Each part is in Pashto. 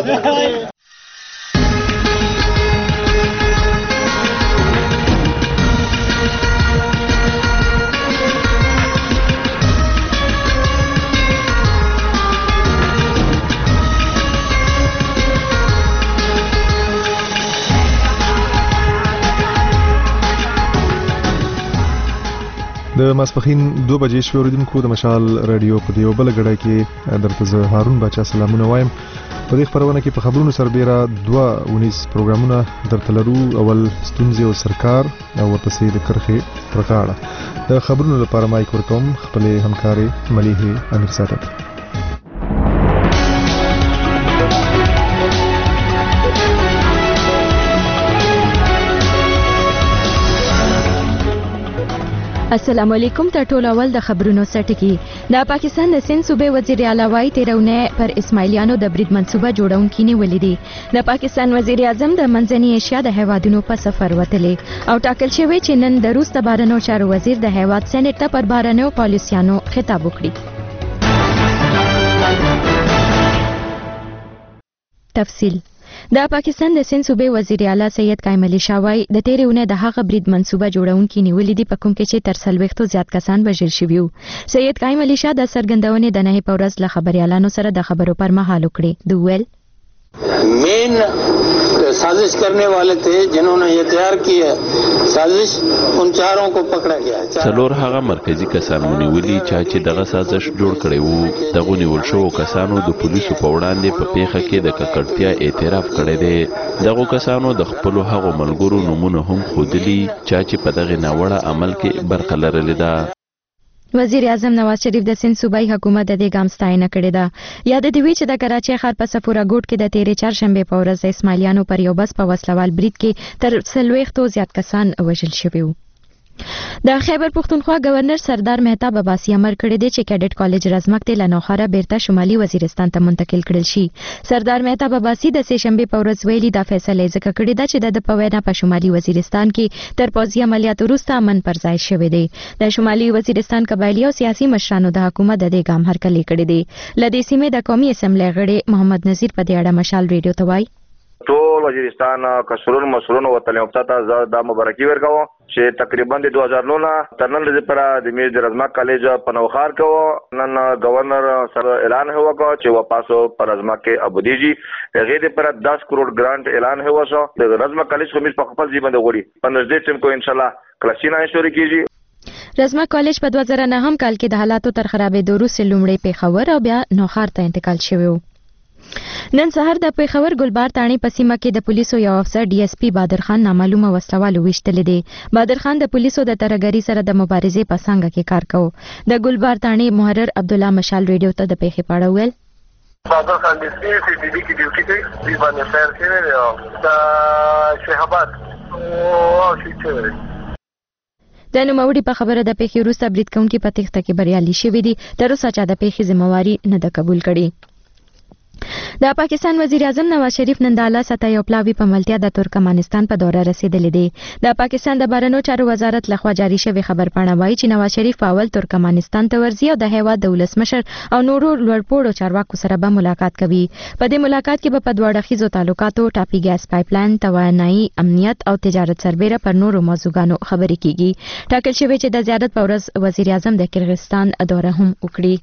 د ماسپخین 2 بجې شوې اوریدونکو د مشال رادیو په دیو بل غړای کې درته زه هارون بچا سلامونه وایم. په دې خبرونه کې په خبرونو سربېره 2 پروګرامونه درته لرو. اول ستونزې او سرکار او ورپسې د کرخې پرکاړه. د خبرونو لپاره مایک ورکوم خپل همکاري مليحه امیر ساتل. السلام علیکم. ته ټول اول د خبرونو سټکی. د پاکستان د سند صوبې وزیر اعلی وايي تیرونه پر اسماعیلیانو د برید منصوبه جوړونکي نیولې دي. د پاکستان وزیر اعظم د منځنۍ ایشیا د هیوادونو په سفر وتلې او ټاکل شوی چې نن د روس د بهرنیو چارو وزیر د هیواد سېنات ته پر بهرنیو پالیسیانو خطاب وکړي. تفصیل د پاکستان د سند صوبې وزیر اعلی سید قائم علي شاه وايي د تیرونه د هغه برید منصوبه جوړونکي نیولې دي په کوم کې چې تر 40 زیات کسان وژل شوي وو. سید قائم علي شاه د سرګندونې د نه په ورځ له خبريالانو سره د خبرو پر مهال وکړي. د ویل مین साजिश करने वाले थे जिन्होंने ये तैयार की है साजिश उन चारों को पकड़ा गया. څلور هغه مرکزی کسان ونیولي چې دغه سازش جوړ کړی وو. دغه نیول شو کسانو د پولیسو په وړاندې په پیښه کې د ککړتیا اعتراف کړی دی. دغه کسانو د خپل هغو ملګرو نمونه هم خودلی چې په دغه ناوړه عمل کې برخه لرلې ده. وزیر اعظم نواز شریف د سند صوبایي حکومت د دې ګام ستاینه کړې ده. یاد دي وی چې د کراچۍ ښار په صفورا ګوټ کې د تیرې چهارشنبه په ورځ د اسماعیلیانو پر یو بس په وسلوال برید کې تر 40 زیات کسان وژل شوي وو. د خیبر پختونخوا گورنر سردار مهتاب عباسی امر کړی دی چې کیډټ کالج رزمک ته لنوخره بیرته شمالي وزیرستان ته منتقل کړل شي. سردار مهتاب عباسی د سه شنبه په ورځ ویلي دا فیصله ځکه کړې ده چې د پوینا په شمالي وزیرستان کې تر پوځي عملیاتو وروسته امن پر ځای شوی دی. د شمالي وزیرستان قبایلی او سیاسي مشرانو د حکومت د دې ګام هرکلی کړی دی. لدې سیمې د قومي اسمبلی غړي محمد نذیر په دې اړه مشال ریډیو ته وایي ټول وزیرستان کسرون مسرون او تلمفتا ته د مبارکي ورکاو چې تقریبا د 2009 ترنل د پر د میز د رزمک کالج په نوخار کو نن گورنر سره اعلان هوا کو چې واپسو پر رزمک کې ابودیجی هغه د پر 10 کروڑ گرانٹ اعلان هوا شو د رزمک کالج خو میز په خپل ځای باندې وړي 15 ټیم کو ان شاء الله کلاسینا شروع کیږي. رزمک کالج په 2009 کال کې د حالاتو تر خرابېدو وروسته لومړی پیښور او بیا نوخار ته انتقال شوی و. نن سهار د پیښور ګلبار تاڼي په سیمه کې د پولیسو یو افسر ډي اس پی بادر خان نامعلومه وسلوال وشتل دي. بادر خان د پولیسو د ترګری سره د مبارزې په څنګه کې کار کوي. د ګلبار تاڼي محرر عبد الله مشال ریډیو ته د پیښې په اړه ویل بادر خان د سی سی ټي وی کې ډیوټي کوي دی باندې فیر کوي او د شهابات او شي د نوموړي په خبره د پیښې وروسته برید کوونکي په تخته کې بریالي شوي دي. تر اوسه چا د پیښې ذمہواری نه ده قبول کړې. د پاکستان وزیر اعظم نواز شریف نن د اعلی سطح یو پلاوی په ملتیا د ترکمنستان په دوره رسیدلی دی. د پاکستان د بهرنیو چارو وزارت لخوا جاری شوی خبر پاڼه وایي چې نواز شریف په اول ترکمنستان ته ورځي او د هیواد د ولسمشر او نورو لوړپوړو چارواکو سره به ملاقات کوي. په دې ملاقات کې به په دوه اړخیزو تعلقاتو، ټاپي ګاز پایپلاین، توانایي، امنیت او تجارت سربېره پر نورو موضوعګانو خبرې کیږي. ټاکل شوی چې د زیارت په ورځ وزیر اعظم د کرغستان دوره هم وکړي.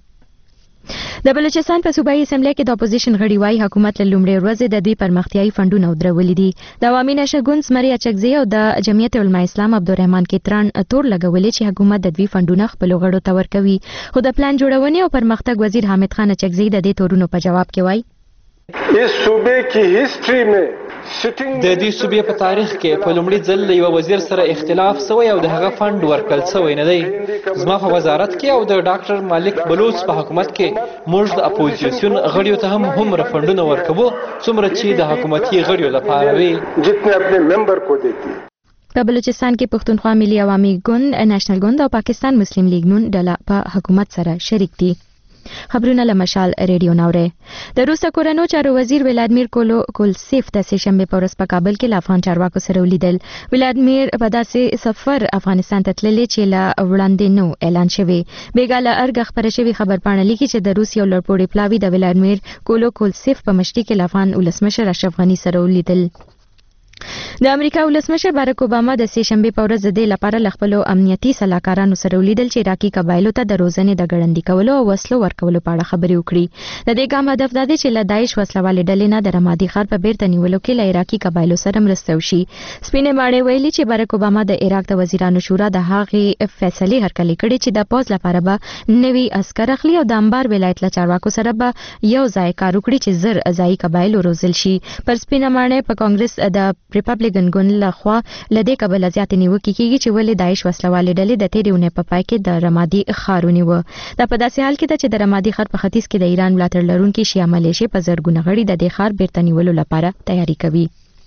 د بلوچستان په صوبایي اسمبلی کې د اپوزیشن غړي وايي حکومت له لومړۍ ورځې د دوی پرمختیایي فنډونه ودرولي دي. د عوامي نشه ګوند زمري اچکزي او د جمعیت علماء اسلام عبدالرحمن کیتران تور لګولې چې حکومت د دوی فنډونه خپل غړو ته ورکوي. خو د پلان جوړونې او پرمختګ وزیر حامد خان اچکزي د دې تورونو په جواب کې وايي इस सूबे की हिस्ट्री में د دې صوبې په تاریخ کې په لومړي ځل له یو وزیر سره اختلاف شوی او د هغه فند ورکړل شوی نه دی. زما په وزارت کې او د ډاکټر مالک بلوچ په حکومت کې موږ د اپوزیشن غړیو ته هم هومره فندونه ورکوو څومره چې د حکومتي غړیو لپاره وي. جتنے اپنے ممبر کو دیتی. په بلوچستان کې پښتونخوا ملي عوامي ګوند، نېشنل ګوند او پاکستان مسلم لیگ نون ډله په حکومت سره شریک دي. خبرونه له مشال ریډیو ناوره. د روس کورنو چارو وزیر ولادیمیر کولسیف د سهشنبه په ورځ په کابل کې له افغان چارواکو سره ولیدل. ولادیمیر په داسې سفر افغانستان ته تللی چې له وړاندې نو اعلان شوی. بیګاله ارګ خبره شوی خبرپاڼه لیکي چې د روس یو لړپوړی پلاوی د ولادیمیر کولسیف په مشرۍ کې له افغان ولسمشر اشرف غنی سره ولیدل. د امریکا ولسمشر بارک اوباما د سهشنبه په ورځ د لپاره خپل امنیتي سلاکارانو سره ولیدل چې عراقي قبایلو ته د روزنې د ګړندۍ کولو او وسلو ورکولو په اړه خبرې وکړي. د دې ګام هدف دا دی چې له داعش وسلوالې ډلې نه د رمادي ښار په بیرته نیولو کې له عراقي قبایلو سره مرسته وشي. سپینې ماڼۍ ویلي چې بارک اوباما د عراق د وزیرانو شورا د هغې فیصلې هرکلي کړي چې د پوز لپاره به نوي عسكر اخلي او د انبار ولایت له چارواکو سره به یو ځای کار وکړي چې زر ځای قبایلو روزل شي. پر سپینې ماڼۍ په کانګرس د ریپبلیکن ګوند لخوا لدې قبل زیات نیوکې کیږي چې ولې داعش وسلوالې ډلې د تیرې اونۍ په پای کې د رمادي ښار ونیو. دا په داسې حال کې ده چې د رمادي ښار په ختیځ کې د ایران ملاتړ لرونکي شیعه ملیشې په زرګونه غړي د دې ښار بیرته نیولو لپاره تیاری کوي.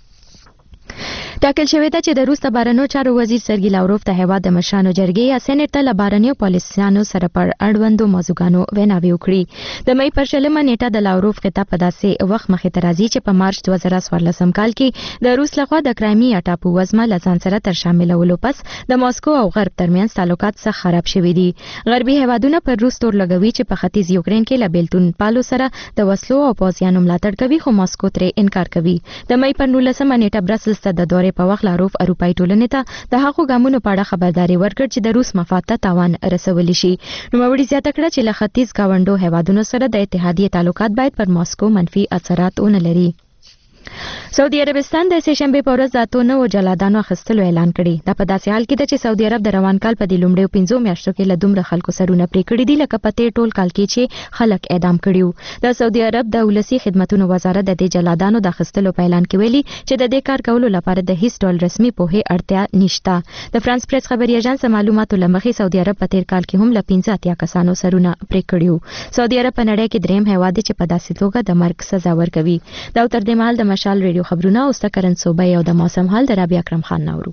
ټاکل شوې ده چې د روس د بهرنیو چارو وزیر سرګي لاوروف د هیواد د مشرانو جرګې یا سېنات ته له بهرنیو پالیسیانو سره پر اړوندو موضوعګانو ویناوې وکړي. د مې پر 20 نیټه د لاوروف خطاب په داسې وخت مخې ته راځي چې په مارچ 2014 کال کې د روس لخوا د کرایمیا ټاپو وزمه له ځان سره تر شاملولو پس د ماسکو او غرب ترمنځ تعلقات څخه خراب شوي دي. غربي هیوادونه پر روس تور لګوي چې په ختیځ یوکرين کې له بیلتون پالو سره د وسلو او پوځیانو ملاتړ کوي، خو ماسکو ترې انکار کوي. د مې پر 19 نیټه برسلز ته د دورې په وخت لاوروف اروپאי ټولنې ته د هغو ګامونو په اړه خبرداري ورکړ چې د روس مفاد ته تاوان رسولی شي. نوموړي زیاته کړه چې له ختیځ گاونډو هیوادونو سره د اتحادیې تعلقات باید پر ماسکو منفي اثرات ونه لري. سعودي عربستان د سهشنبه په ورځ د 9 جلادانو اخیستلو اعلان کړی. دا په داسې حال کې ده چې سعودي عرب د روان کال په لومړیو 5 میاشتو کې له دومره خلکو سرونه پرې کړي دي لکه په تیر ټول کال کې چې خلک اعدام کړي. د سعودي عرب د ولسی خدماتو وزارت د دې جلادانو د اخیستلو په اعلان کې ویلي چې د دې کار کولو لپاره د هیڅ ډول رسمي پوهې اړتیا نشته. د فرانس پریس خبري اژانس معلوماتو لمخې سعودي عرب په تیر کال کې هم له 15 کسانو سرونه پرې کړي. سعودي عرب په نړۍ کې دریم هیواد دی چې په داسې توګه د مرګ سزا ورکوي. دا تر دې مهال د مشال ریډیو خبرونه او ستکرن صوبه او د موسم حال د رابعه اکرم خان نورو.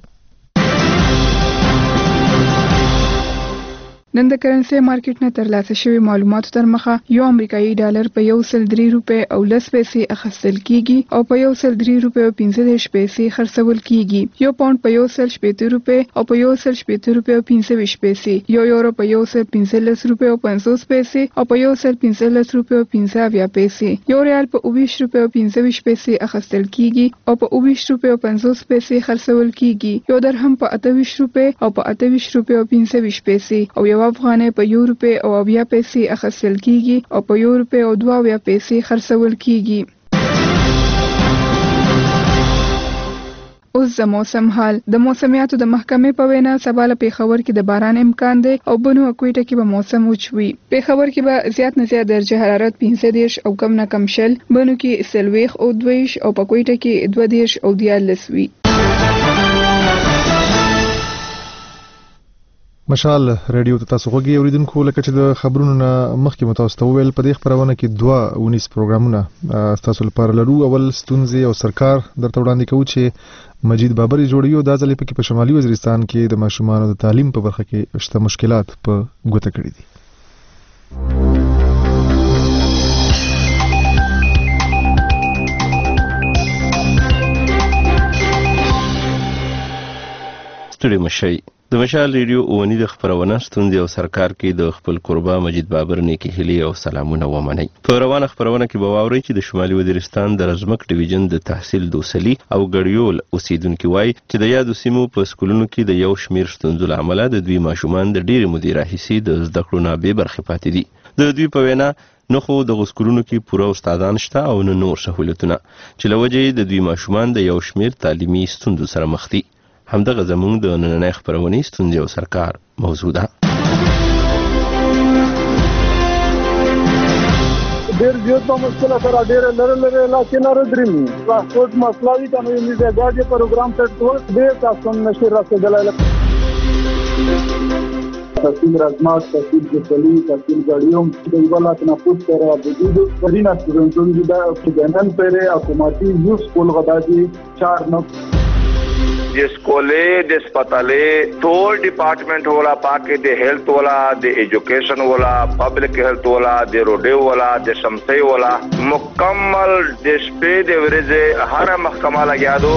نن د کرنسي مارکیټ نه ترلاسه شوی معلوماتو تر مخه یو امریکایي ډالر په 103 روپے او 10 پیسې اخیستل کیږي او په 103 روپے او 15 پیسې خرڅول کیږي. یو پاوند په 170 روپے او په 170 روپے او 15 پیسې، یو یورو په 115 روپے او 50 پیسې او په 115 روپے او 15 پیسې، یو ریال په 20 روپے او 15 پیسې اخیستل کیږي او په 20 روپے او 50 پیسې خرڅول کیږي. یو درهم په 28 روپے او په 28 روپے او 15 پیسې او افغانۍ په 1 روپے او 20 پیسې اخیستل کیږي او په 1 روپے او 2 پیسې خرڅول کیږي. اوس د موسم حال. د موسمیاتو د محکمې په وینا سبا له پیښور کې د باران امکان دی او بنو او کوټه کې به موسم وچوي. پیښور کې به زیات نه زیات درجه حرارت 15 او کم نه کم شل، بنو کې 40 او 22 او په کوټه کې 22 او 14 وي. مشال ریډیو ته تاسو غوږی اوریدونکو، لکه چې د خبرونو نه مخکې متوسط وویل په دې خبرونه کې 2 پروګرامونه تاسو لپاره لرو. اول ستونزې او سرکار درته وړاندې کوو چې مجید بابر جوړیو دا ځلې پکې په شمالي وزیرستان کې د ماشومانو د تعلیم په برخه کې شته مشکلات په ګوته کړي دي. ستړي مشي د مشال ریډیو اونی د خبرونه ستوندې او سرکار کې د خپل قربا مجید بابر نیکی هلی او سلامونه ومني. په روانه خبرونه کې به واوري چې د شمالي وزیرستان د رزمک ډیویژن د تحصیل دوسلی او ګړیول اوسیدونکو وای چې د یادو سیمو په سکولونو کې د یو شمیر ستونزو لامل د دوی ماشومان د ډیره مدیره حصي د زده کړو نه به برخه پاتې دي. د دوی په وینا نو خو د سکولونو کې پوره استادان شته او نه نور سہولتونه چې لوجه د دوی ماشومان د یو شمیر تعلیمي ستونزو سره مخ دي. همدغه زموږ د نننۍ خبرونې ستونزې او سرکار موضوع ده. ډېر زیات په مشکل سره ډېر لري علاقې لري دریم ترانسپورت مسله دي کنه یې د ګاډي پروګرام ته ټول ډېر تاسو نشي رسیدلای. تحصیل رزمات، تحصیل جسلی، تحصیل گاڑیوں د ولا تنفس سره د دې ورینه سټوډنټونو د نن پرې حکومتي یو سکول غداجي 4 نو د سکولې د سپتالې ټول ډپارټمنټ ولا پاکه د هیلث ولا د ایجوکیشن ولا پبلک هیلث ولا د روډي ولا د شمسي ولا مکمل د شپې د ورځې هر محکمه لګیادو.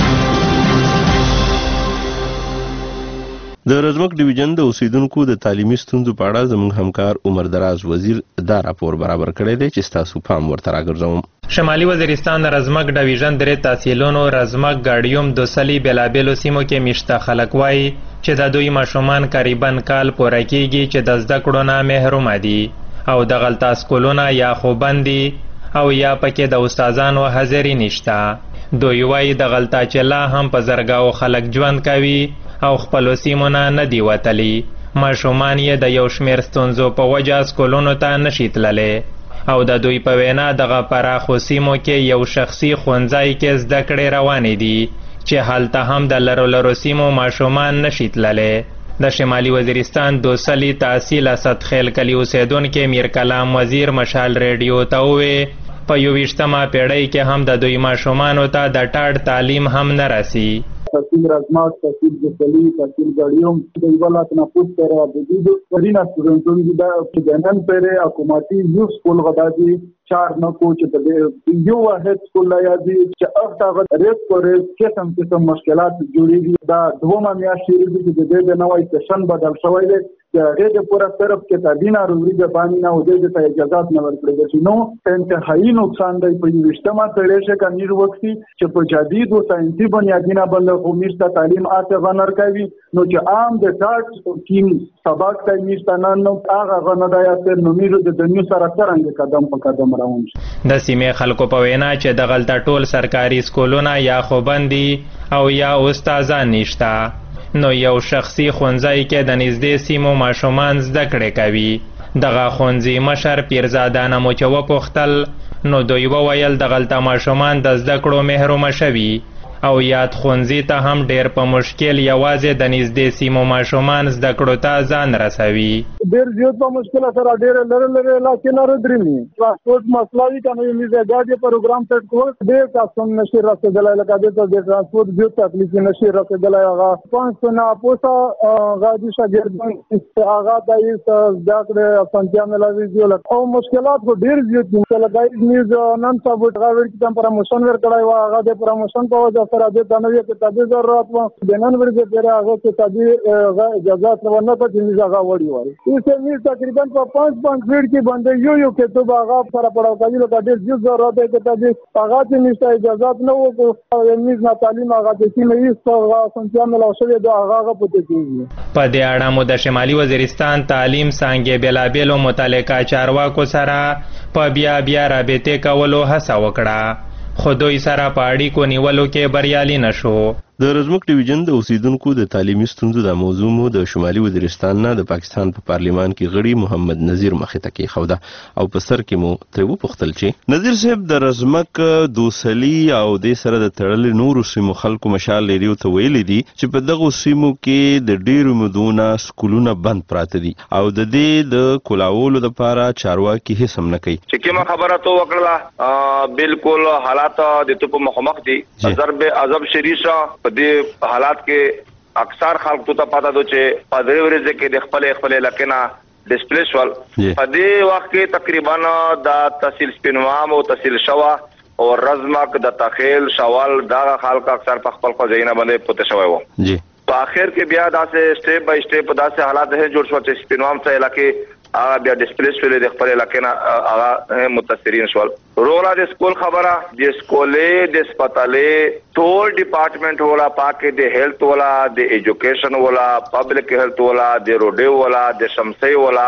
د رزمک ډیویژن د اوسیدونکو د تعلیمي ستونزو په اړه زموږ همکار عمر دراز وزیر دا راپور برابر کړی دی چې تاسو پام ورته راګرځوم. شمالي وزیرستان رزمک ډیویژن درې تحصیلونو رزمک ګاډیوم دوسلی بیلابیلو سیمو کې میشته خلک وایي چې د دوی ماشومان قریبا کال پوره کیږي چې د زده کړو نه محروم دي او د غلطه سکولونه یا خو بندي او یا پکې د استادانو حاضری نشته. دوی وایي د غلطه چلا هم په زرګاو خلک ژوند کوي او خپل سیمو نه دی وتلی. ماشومان یې د یو شمیر ستونزو په وجه سکولونو ته نشي تللی او د دوی په وینا دغه پراخو سیمو کې یو شخصي ښوونځی کې زده کړې روانې دي چې هلته هم د لرو سیمو ماشومان نشي تللی. د شمالي وزیرستان دوسلی تحصیل اسدخیل کلي اوسیدونکي میر کلام وزیر مشال ریډیو ته وویل په 21مه پیړۍ کې هم د دوی ماشومانو ته د ټاډ تعلیم هم نه رسي. تحصیل رزمک، تحصیل دوسلی، تحصیل ګاډیوم د ولایت نه پوت پر د کرینا سټوډنټونو د نن پر حکومتي یو سکول غدادي 4 نه کو چې د یو واحد سکول لا یادي چې هغه ریس پرې قسم مشکلات جوړیږي. دا دومره میاشتې چې د دې نوې سیشن بدل شوی دی چې د پورا طرف کې تابعینا روزي د باندې نه ودې ته اجازه نه ورکړي چې نو انتهایی نقصان دی په 21مه پیړۍ کې کمیر وختي چې په جدید او ساينسي بنیادینه باندې قومیشته تعلیم آته غنر کوي نو چې عام د ټاټ کیم سبق ته نشته نو هغه غنډایات نو میرو د دنیو سره څنګه قدم په قدم روان شي. د سیمې خلکو په وینا چې د غلطه ټول سرکاري سکولونه یا خوبندي او یا استادان نشته نو یو شخصي ښوونځی کې د نږدې سیمو ماشومان زده کړې کوي. دغه ښوونځي مشر پیرزادانه مو چې وپوښتل نو دوی وویل د غلطه ماشومان د زده کړو محرومه شوي او یاد ښوونځي ته هم ډېر په مشکل یوازې د نږدې سیمو ماشومان زده کړو ته ځان رسوي. ډېر زیات په مشکل سره ډېر لري علاقې نه درېمي ترانسپورت مسله وي کنه یې میزه ګاډي پروګرام سیټ کول ډېر تاسو نشي رسیدلای لکه د ترانسپورت ډېر تکلیف نشي رسیدلای. هغه 500 نه پوسا غاډي شاګردان هغه د زده کړې اسانتیا ملوي دي او مشکلات کو ډېر زیات دي. لکه نیوز نن سبا غاډي کې پروموشن ورکړای و هغه د پروموشن په وجه سره د دنوي کې تدې ضرورت و د نن ورځې پر هغه کې تدې اجازه ورنه ته چې هغه وړي وای چې میز تقریبا په 5 فیټ کې باندې یو کې ته هغه سره پړاو کوي لکه ډېر ځو ضرورت دی چې تدې هغه چې نشته اجازه نه وو میز نه تعلیم هغه د سیمې هیڅ سنتیا ملو شوی دا هغه پته کیږي. په دې اړه مو د شمالي وزیرستان تعلیم څنګه بلابلو متعلقه چارواکو سره په بیا رابطه کولو هڅه وکړه خو دوی سره په اړیکو نیولو کې بریالي نشو. د رزمک ډیویژن د اوسیدونکو د تعلیمي ستونزو د موضوع مو د شمالي وزیرستان نه د پاکستان په پارلیمان کې غړي محمد نذیر مخې ته کېښوده او په سر کې مو ترې وپوښتل چې نذیر صاحب د رزمک دوسلي او دې سره د تړلې نورو سیمو خلکو مشال ریډیو ته ویلي دي چې په دغو سیمو کې د ډېرو مودونه سکولونه بند پراته دي او د دې د کلاولو لپاره چارواکي هیڅ هم نه کوي. چې کومه خبره تو وکړه بالکل حالات د تو په مخامخ دي. ضرب عذاب شریشه په دې حالات کې اکثر خلک ته پاته دو چې په دې ورځ کې د خپل لکنا ډیسپلیس ول په دې وخت کې تقریبا د تحصیل سپینوام او تحصیل شوا او رزمک د تخیل شوال دا خلک اکثر په خپل خزینه باندې پته شوی وو. جی په اخر کې بیا داسې سټیپ بای سټیپ داسې حالات هي جوړ شو چې سپینوام ته علاقې هغه بیا ډیسپلیس شول د خپل علاقې نه هغه متاثرین شول. رولا د سکول خبره د سکولې د سپتالې ټول ډپارټمنټ ولا پاکه د هیلث ولا د ایجوکیشن ولا پبلک هیلث ولا د روډي ولا د شمسي ولا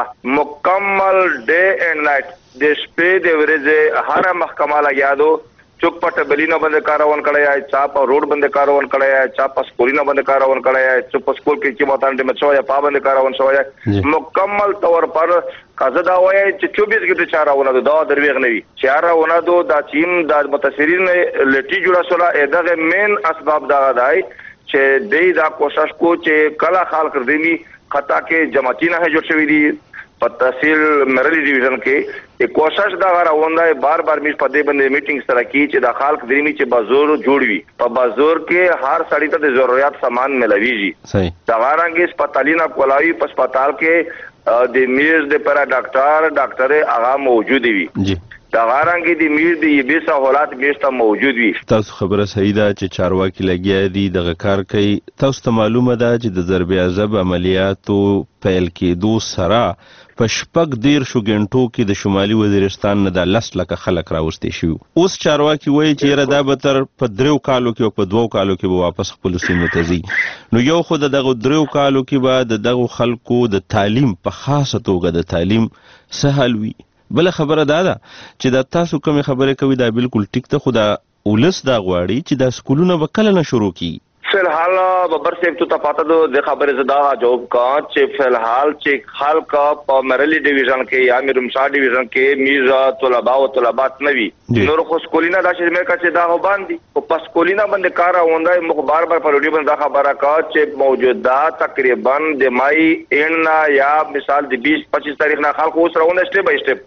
مکمل ډے اینڈ نایټ د شپې د ورځې هر محکمه لګیادو چوک پټ بلینا باندې کارون کړی چا په روډ باندې کارون کړی چا په سکولینا باندې کارون کړی چا په سکول کې چې ماتانډه مچو یا پا باندې کارون شوی مکمل طور پر قضا دا وایي چې 24 غټه چارهونه دا درویغ نه وي چارهونه دا چیم د متاثرین لټي جوړه شولا دغه مین اسباب دا دی چې دې دا کوشش کو چې کله خلک ردی خطا کې جماعتینه جوړ شوی دي په تحصیل مرلی ډیویژن کې کوشش دا راوندای بار بار میش په دې باندې میټینګ سره کی چې د خلک درېمی چې بازار جوړ وي په بازار کې هر سړی ته د ضرورت سامان ملويږي صحیح دا رنګ هسپتالینه کولاوي په هسپتال کې د میز د پر ډاکټر هغه موجود وي جی دا غارانګي د میر د یبه سہولات میشته موجود وي. تاسو خبره صحیح ده چې چارواکي لګیا دي دغه کار کوي. تاسو ته معلومه ده چې د ضرب عذاب عملیاتو پیل کېدو سره په شپږ دیر شو غنټو کې د شمالي وزیرستان نه د 10 لکه خلک راوستي شو. اوس چارواکي وایي چې را دا به تر په 3 کالو کې او په 2 کالو کې به واپس خپل سیمه ته ځي. نو یو خو دغه 3 کالو کې به دغه خلکو د تعلیم په خاصه توګه د تعلیم سهل وي. بل خبره ده چې د تاسو کوم خبره کوي دا بالکل ټیک ته خدا ولس دا غواړي چې د سکولونو به کله نه شروع کی. فی الحال ببر صاحب ته پاته د خبره زدا جواب کا چې فی الحال چې خلک په مرلی ډیویژن کې یا میرمشا ډیویژن کې میزا طلباء او طلبات نوي نور خو سکولینا دا چې مې کا چې دا باندې او په سکولینا باندې کار اوندای مخ بار بار په روډي باندې دا خبره کا چې موجوده تقریبا د مای ان یا مثال د 20-25 تاریخ نه خلک اوس راونه سټپ بای سټپ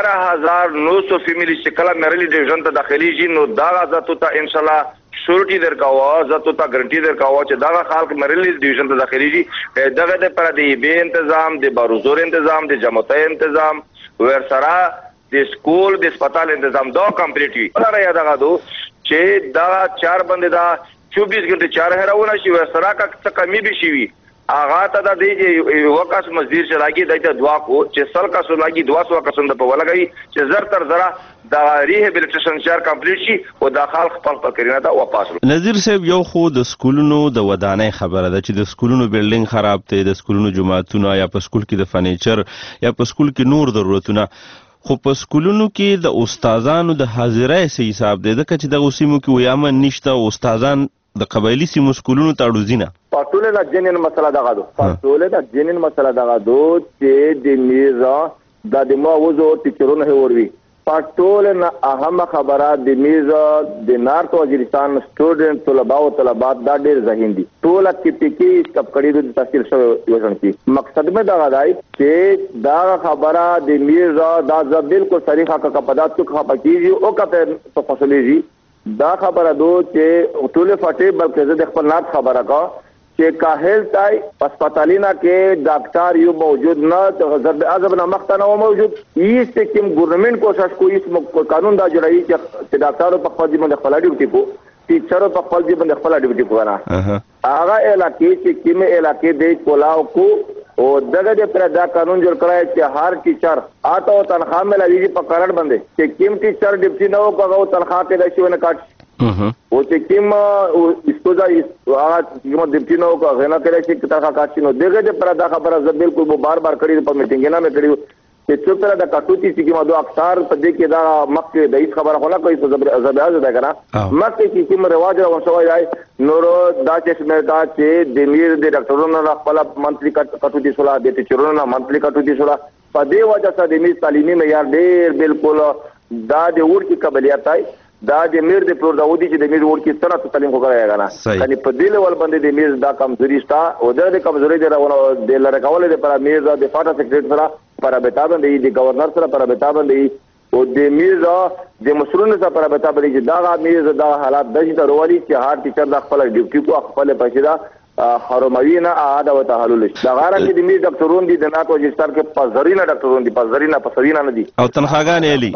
12900 فیملی شکل مرلی ډیویژن ته داخلي جی نو دا غزا ته ان شاء الله شورټي درکاوه زته تا ګرانټي درکاوه چې دا خلک مرلی ډیویژن ته داخلي دي دغه د پر دی به تنظیم د باروزور تنظیم د جمعیت تنظیم ور سره د سکول د هسپتال تنظیم دا کمپلیټ وي دا یا دغه دو چې دا 4 بندې دا 24 غنټه 4 هراونه شي ور سره کا څه کمی به شي اغا ته د دې وکاس مزدور چې لاګي دایته دعا کو چې سل کا سو لاګي 200 کسند په ولګي چې زر تر زرا د ریهابلیټیشن چار کمپلیټ شي او د خلک خپل کړنه دا واپس. نذیر صاحب یو خو د سکولونو د ودانۍ خبره ده چې د سکولونو بلډینګ خراب ته د سکولونو جماعتونه یا په سکول کې د فرنیچر یا په سکول کې نور ضرورتونه خو په سکولونو کې د استادانو د حاضرۍ سي حساب دی د کچ د اوسمو کې ویامن نشته استادان د قبایلی سیمو سکولونو تاړوزینه پټوله د جنین مسله دغه دو پټوله د جنین مسله دغه دو چې د میزا د موضوع ټیچرونه وروي پټوله نه اهم خبره د میزا د نارت وزیرستان سټوډنټ طلباء او طلبات دا ډېر ذهین دي ټول کې کپ کړي د تحصیل شو یوځن کی مقصد مې دا غواړي چې دا خبره د میزا دا بالکل صریحه کا پدات کو خپکیږي او کا په فصلېږي دا خبره دو چې ټول فټې بلکې زه د خپل نات خبره کا چې کاهل تای هسپتالینا کې ډاکټر یو موجود نه ضرب عذاب نه مختنه موجود ایست کوم ګورنمنت کوشش کوي اس قانون دا جوړایي چې ډاکټر په خپل ځمن خپل ډیوټي کو ټیچر په خپل ځمن خپل ډیوټي کو نه هغه علاقې چې کوم علاقې د کولاو کو او دغه د پر دا قانون جوړ کړای چې هر ټیچر آتا او تنخواه ملوي په قرار باندې چې کوم ټیچر ډیوټي نه وکړو تنخواه کې د شونه کاټ او چې کوم استوزا هغه کوم ډیوټي نه وکړو غنا کړی چې تنخواه کاټ نو دغه د پر دا خبره ز بالکل مو بار بار کړی په میټینګ نه مې کړی چې څو تر د کټوتی چې کوم دوه اکثر په دې کې دا مکه د هیڅ خبره خلا کوي څه زبیاز ده کنه مکه کې کوم رواج او شوی دی نور دا چې سمتا چې د میر د ډاکټرونو خپل منثلی کټوتی سره د ټیچرونو منثلی کټوتی سره په دې وجه سره د میر تعلیمي معیار ډېر بالکل دا د ور کې قابلیت دی دا د میر د پرور داودي چې د میر ور کې سره تعلیم وکړای غواړي کني په دې لیول باندې د میر دا کمزوري شته او د کمزوري د لره کول د پر میر د فاټا سیکریټ سره پر ابتا باندې د گورنر سره پر ابتا باندې او د میر د مسرونو سره پر ابتا باندې چې دا میر دا حالات د چې وروالي چې هر ټیچر د خپل ډیوټي کو خپل پښیدا حرموینا عاده او تحلل دا غاره کې د میر ډاکټرون دي د نات وجستان کې پزرینا ډاکټرون دي پزرینا پسرینا نه دي او تنخواګان علي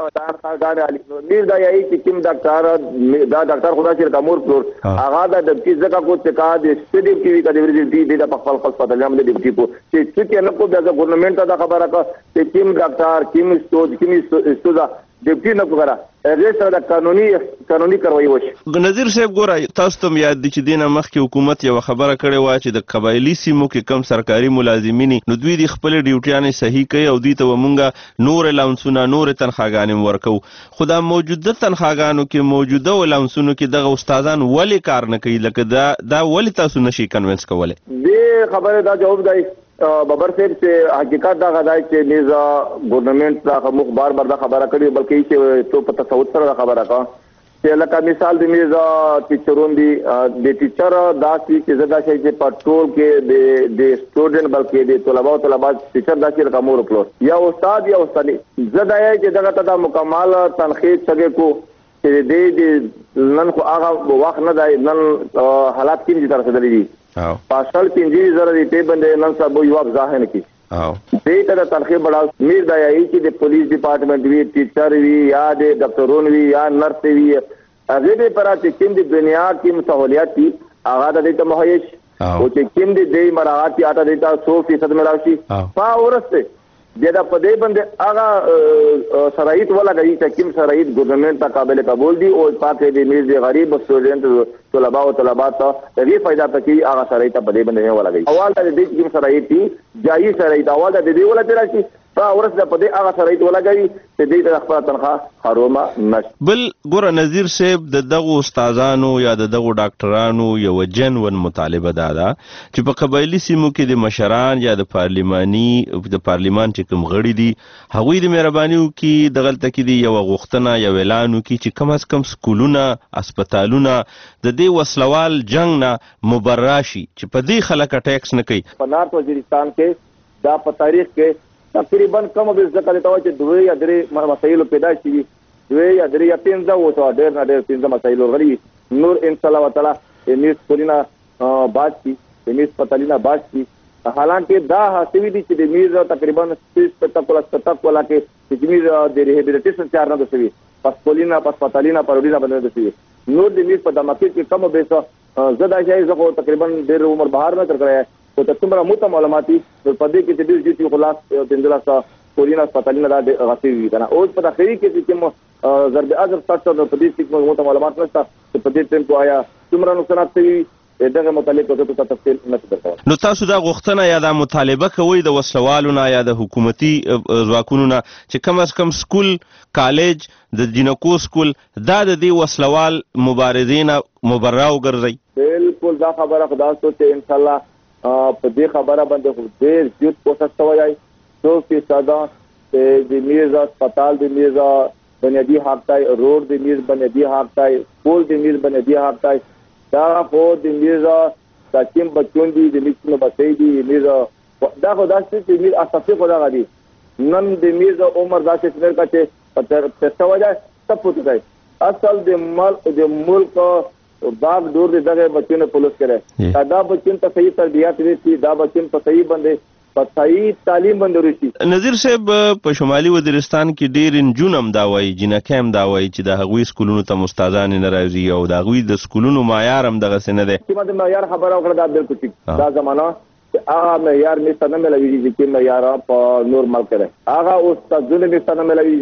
میر دا یی چې کوم ډاکټر دا ډاکټر خدا چې کمور پلور هغه د دې ځکه کو چې کا د سټډي ټي وی کا د د خپل هسپتال هم د ډیوټي کو چې نه کو د ګورنمنت دا خبره کا چې کوم ډاکټر کوم استوزا ډیوټي نه وکړه هغه سره قانوني کاروایی وشي. نذیر صاحب ګورای تاسو ته یاد دي چې دینه مخکې حکومت یو خبره کړې و چې د قبایلی سیمو کې کم سرکاري ملازمین نو دوی د خپل ډیوټیانې صحیح کوي او دوی ته ومونږه نور الاونسونه نور تنخواګانې ورکو خدا موجوده تنخواګانو کې موجوده الاونسونو کې دغه استادان ولی کار نه کوي لکه دا ولی تاسو نشي کنوینس کولای دې خبره دا جواب دی ببر صاحب چې حقیقت دا غدای چې نیزه ګورنمنت دا مخ بار دا خبره کړي بلکې چې تو په تصوت سره خبره کا چې لکه مثال د میز ټیچرون دي د ټیچر داسې چې زدا شي چې پټول کې د سټوډنټ بلکې د طلباء ټیچر داسې لکه مور پلور یا استاد یا استادي زدا یې چې دغه ته مکمل تنخیص څنګه کو چې د نن خو هغه وخت نه دی نن حالات کې تر څه دي پاسل 50,000 روپے باندې نن سبا یو ځاهن کی دې ته تنخیص بڑا میر دی چې د پولیس ډپارټمنټ وی ټیچر وی یا د ډاکټرون وی یا نرس وی هغه دې پر چې کوم د دنیا کې سہولیات دي هغه د ته مهیش او چې کوم دې مراعات یا د 100% مراشي په ورسته دا په دې باندې هغه شرایط ولا غي چې کوم شرایط ګورنمنت ته قابل قبول دي او پاکه دې میز د غریب سټوډنټ طلباء او طلبات ته دې فائدہ پکې هغه شرایط په دې باندې ولا غي اول د دې کوم شرایط دي جایي شرایط اول د دې ولا تراشي په ورسره په دې هغه شرایط ولا غي چې دې د خپل تنخواه حرومه نشي بل ګور نذیر صاحب د دغه استادانو یا د دغه ډاکټرانو یو جنون مطالبه ده چې په قبایلی سیمو کې د مشران یا د پارلیمان چې کوم غړي دي هغوی د مهرباني وکړي دغلته کې دی یو غوښتنه یو اعلان وکړي چې کم از کم سکولونه هسپتالونه د دې وسلوال جنگ نه مبراشي چې په دې خلک ټیکس نه کوي په نارت وزیرستان کې دا په تاریخ کې تقریبا کم به ذکر ته چې دوی یا درې مسایل پیدا شي دوی یا درې یا 15 وته ډېر نه ډېر 15 مسایل غړي نور ان شاء الله تعالی میس پولینا بات کی میس پتالینا بات کی حالانکه دا حسوی دي چې د میز تقریبا 30% ولا کې چې میز د ریهابیلیټیشن چار نه دوی پس پولینا پس پتالینا پروډینا باندې دوی نور د میز په دماکي کې کم به زدا شي زغه تقریبا ډېر عمر بهر نه تر کړی او ته څومره موته معلوماتي په دې کې چې د جی خلاص پندلا پولینا پتالینا دا غسی وی کنه او په اخري کې چې ضرب اجر تاسو په دې کې موته معلومات نشته په دې ټیم کو آیا څومره نقصانات وي دغه متعلق ته تفصیل نه درکوم نو تاسو دا غوښتنه یا دا مطالبه کوي د وسلوالونو یا د حکومتي ځواکونو چې کم از کم سکول کالج د جنکو سکول دا د دې وسلوال مبارزین مبرا وګرځي بالکل دا خبره خدا سوچ ان شاء الله په دې خبره باندې خو ډېر زیات کوشش کوي 100% د میز هسپتال د میز بنیادی حق تای روډ د میز بنیادی حق تای سکول د میز بنیادی حق تای دا خو د میز تاکیم بچون دي د میز نو بچي دي میز دا خو داسې د میز اساسي خو دا غدي نن د میز عمر داسې څنګه کچه په توجه تپوت دی اصل د ملک باغ دور دغه بچو نه پولیس کړي دا بچو ته صحیح تربیات ورسي دا بچو ته صحیح باندې په صحیح تعلیم باندې ورسي نذیر صاحب په شمالي وزیرستان کې ډېر انجونم دا وایي جنکم دا وایي چې د هغوی سکولونو ته مستادان نه راځي او د هغوی د سکولونو معیار هم دغه سن ده چې د معیار خبره وکړه دا بالکل ټیک دا زمانہ هغه معیار می ستنه ملوي چې معیار په نور ملک ده هغه اوس تاسو می ستنه ملوي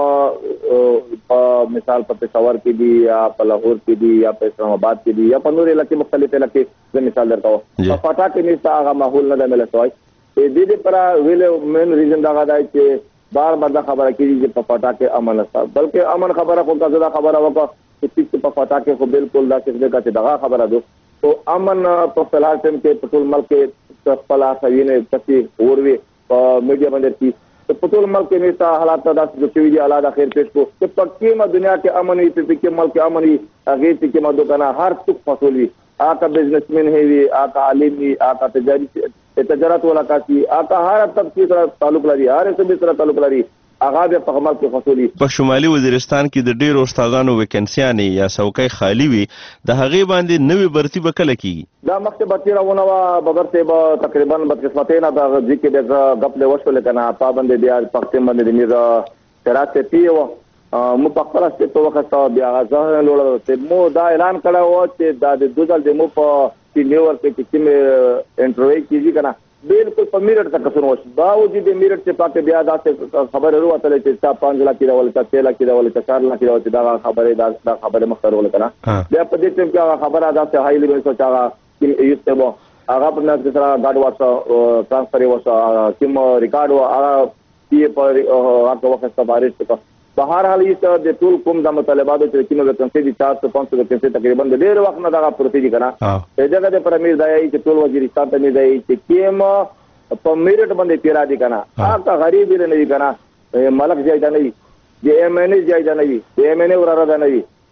چې مثال په پېښور کې دي یا په لاهور کې دي یا په اسلام آباد کې دي یا په نور علاقې مختلف علاقې زه مثال درکاو په فاټا کې می هغه ماحول نه ملوي دې پر ویل مین ریزن دا غواړي چې بار بار دا خبره کیږي چې په فاټا کې امن نشته بلکې امن خبره خو دا خبره وکړه چې په فاټا کې خو بالکل دا څه دا خبره ده او امن په فلال ټیم کې په ټول ملک کې خپل خاوینه کسي اوروي په میډیا باندې چې په ټول ملک کې نيستا حالات دا چې ویډیو اعلی خیر پیش کو چې په کیمه دنیا کې امن وي په کې ملک امن وي هغه چې ما دکانه هر څوک فصول وي آقا بزنسمن هي آقا عالم وي آقا تجارت ولا کاسي آقا هر طبقه سره تعلق لري هر څه سره تعلق لري هغه په خمال کې فصولي په شمالي وزیرستان کې د ډېرو استادانو ویکنسیانې یا څوکۍ خالی وي د هغې باندې نوې برتي به کله کېږي دا مخکې برتي راونه وه بغیر صاحب تقریبا بدقسمتۍ نه د ځي کې ډېر غپ وشولې که نه پا باندې بیا پښتې باندې د میر شرات صفي وه مو په خپله سټیپ په وخت بیا هغه ځان لوړه مو دا اعلان کړی و چې دا د 2 ځل د مو په نیویارک کې چې کومې انټرویو کېږي که نه بالکل په میرټ تک کسون وش باوجود میرټ چې پاتې بیا دا خبره وروته چې 5 لک دی ول 6 لک دی ول 4 لک دی ول دا خبره دا خبره مخته ول کنه بیا په دې ټیم کې خبره دا چې هاي لیول څه چاغه چې یوسته وو هغه په نظر سره گاډ واسه ترانسفر واسه کوم ریکارډ و هغه پی په هغه وخت سبارش ته بهر حال یې د ټول کوم د مطالباتو چې کومه وکنسي دي 400 500 وکنسي تقریبا د ډېر وخت نه دا پروسې دي کنه په دغه د پرمیر دای چې ټول وزیرستان ته نه دی چې کیم په میرټ باندې پیرا دي کنه هغه غریب نه دي کنه ملک ځای نه وي د ایم ان ای ځای نه وي د ایم ان ای وراره نه وي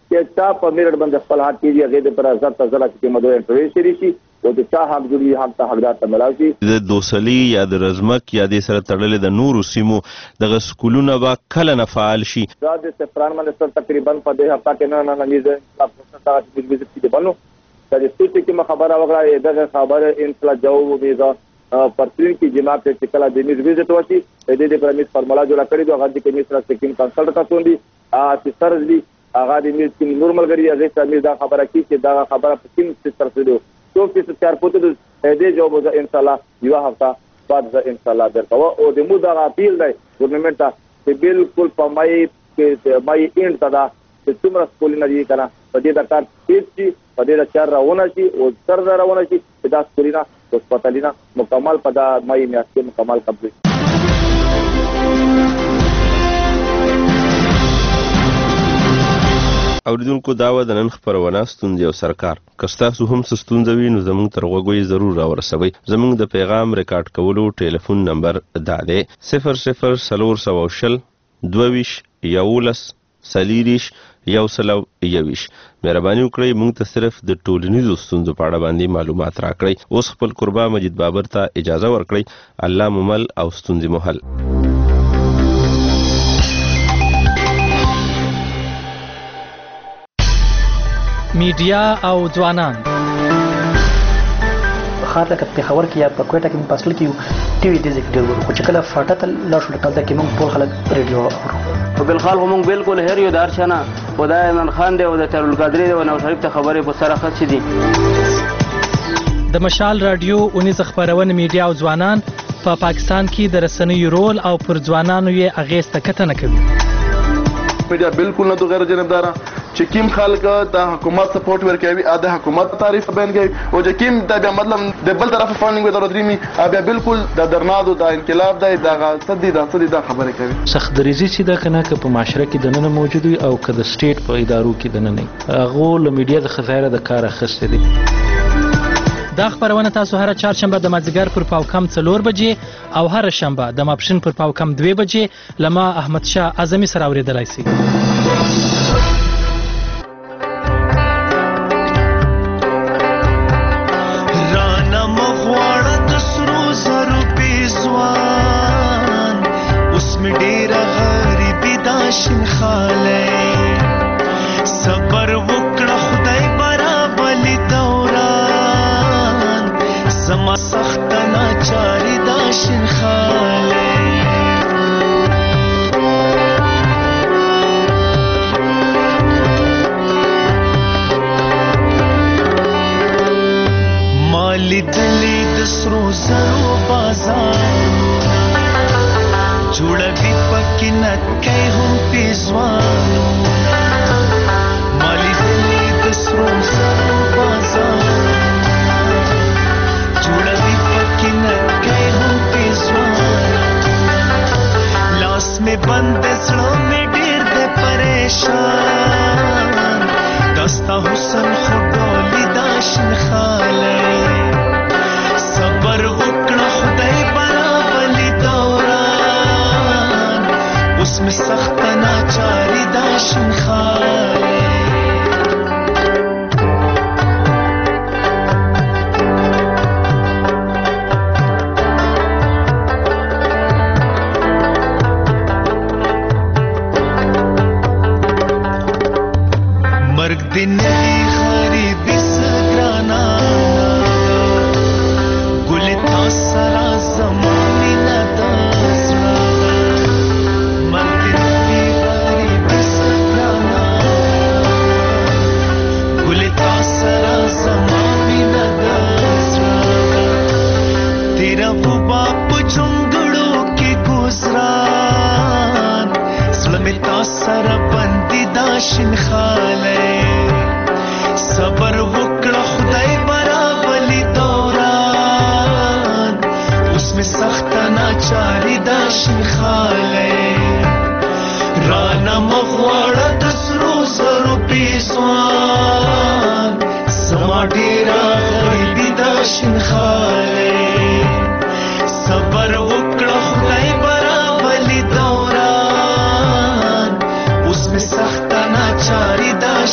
چې چا په میرټ باندې خپل حق کېږي هغه د پر ازاد تزله کې مدو انټرویو شری شي او د چا حق جوړي حق ته حقدار ته ملاوي د دوسلی یا د رزمک یا د سره تړلې د نورو سیمو د سکولونو با کله نه فعال شي دا د سفران منسټر تقریبا په دې هفته کې نه نیزه تاسو ته د ویزټ کې بنو د دې چې خبره وکړه دغه خبره انفلا جو ویزا پرترین کی جناب ته کلا د نیز ویزټ وتی د دې پرمیس فارمولا جوړ کړی دوه غږی کې نیسره سکیم کنسلټ تاسو دی افسر دی هغه د نیز کې نورمال غری هغه ته دا خبره کی چې دا خبره په کوم څه سره دی تو چې چار پوت دې جواب ان شاء الله یو هفته بعد ان شاء الله درته او د مو دا اپیل دی ګورنمنت ته چې بالکل په مای کې مای اند تا دا چې څومره سکولونه دي کنه په دې د کار چې په دې د چار راونه شي او تر راونه شي دا سکولونه هسپتالونه مکمل په دا مای میاشت کې مکمل کمپلیټ اوریدونکو داوا د نن خبرونه ستوندې او سرکار کستاسو هم ستوندوي نو زموږ تر غوږی ضرور راورسوي زموږ د پیغام ریکارډ کولو ټلیفون نمبر دا دی 00 22 11 سلیریش یو سلو یویش مهرباني وکړئ موږ ته صرف د ټولنیزو ستونزو په اړه باندې معلومات راکړئ اوس خپل قربا مجید بابر ته اجازه ورکړئ الله ممل او ستونزې محل میډیا او ځوانان خاطر کې پیښور کې یا په کوټه کې په اصل کې ټي وي دې ذکر ورو خو چې کله فاټه ته لا شو لکه کې موږ ټول خلک ریډیو اورو په بل خال موږ بالکل هر یو دارشنه خدای من خان دی او د ترول قادری او نو شریف ته خبرې په سره خاص دي د مشال رادیو اونیز خبرونه میډیا او ځوانان په پاکستان کې د رسنیو رول او پر ځوانانو یې اغیزه کتنه کوي میډیا بالکل نه غیر جانبدار چې کیم خلک د حکومت سپورټ ورکوي د حکومت تعریف بیان کوي او چې کیم د مطلب د بل طرف فاندینګ ودر درېمي بیا بالکل د درنادو د انقلاب د صدې د خبره کوي سخت دریزي چې د کنه په معاشره کې د نن موجود وي او که د سټیټ په ادارو کې د نن هغه له میډیا د خزایره د کار اخیسته دي دا خبرونه تاسو هر چهارشنبه د مازیګر پر پاو کم 4 بجې او هر شنبه د ماپښین پر پاو کم 2 بجې لما احمد شاه اعظمي سره اوریدلای شئ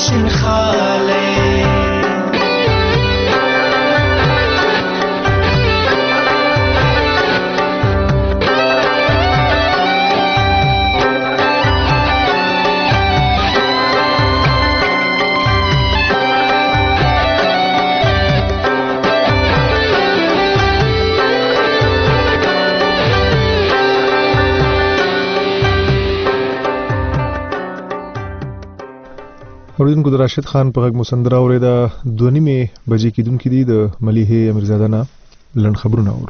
شین خاله اوریدونکو د راشد خان په غږ مسندره اوریدا 2:30 بجې کېدونکې دي د ملیحه امیرزاده نه لنډ خبرونه اورو.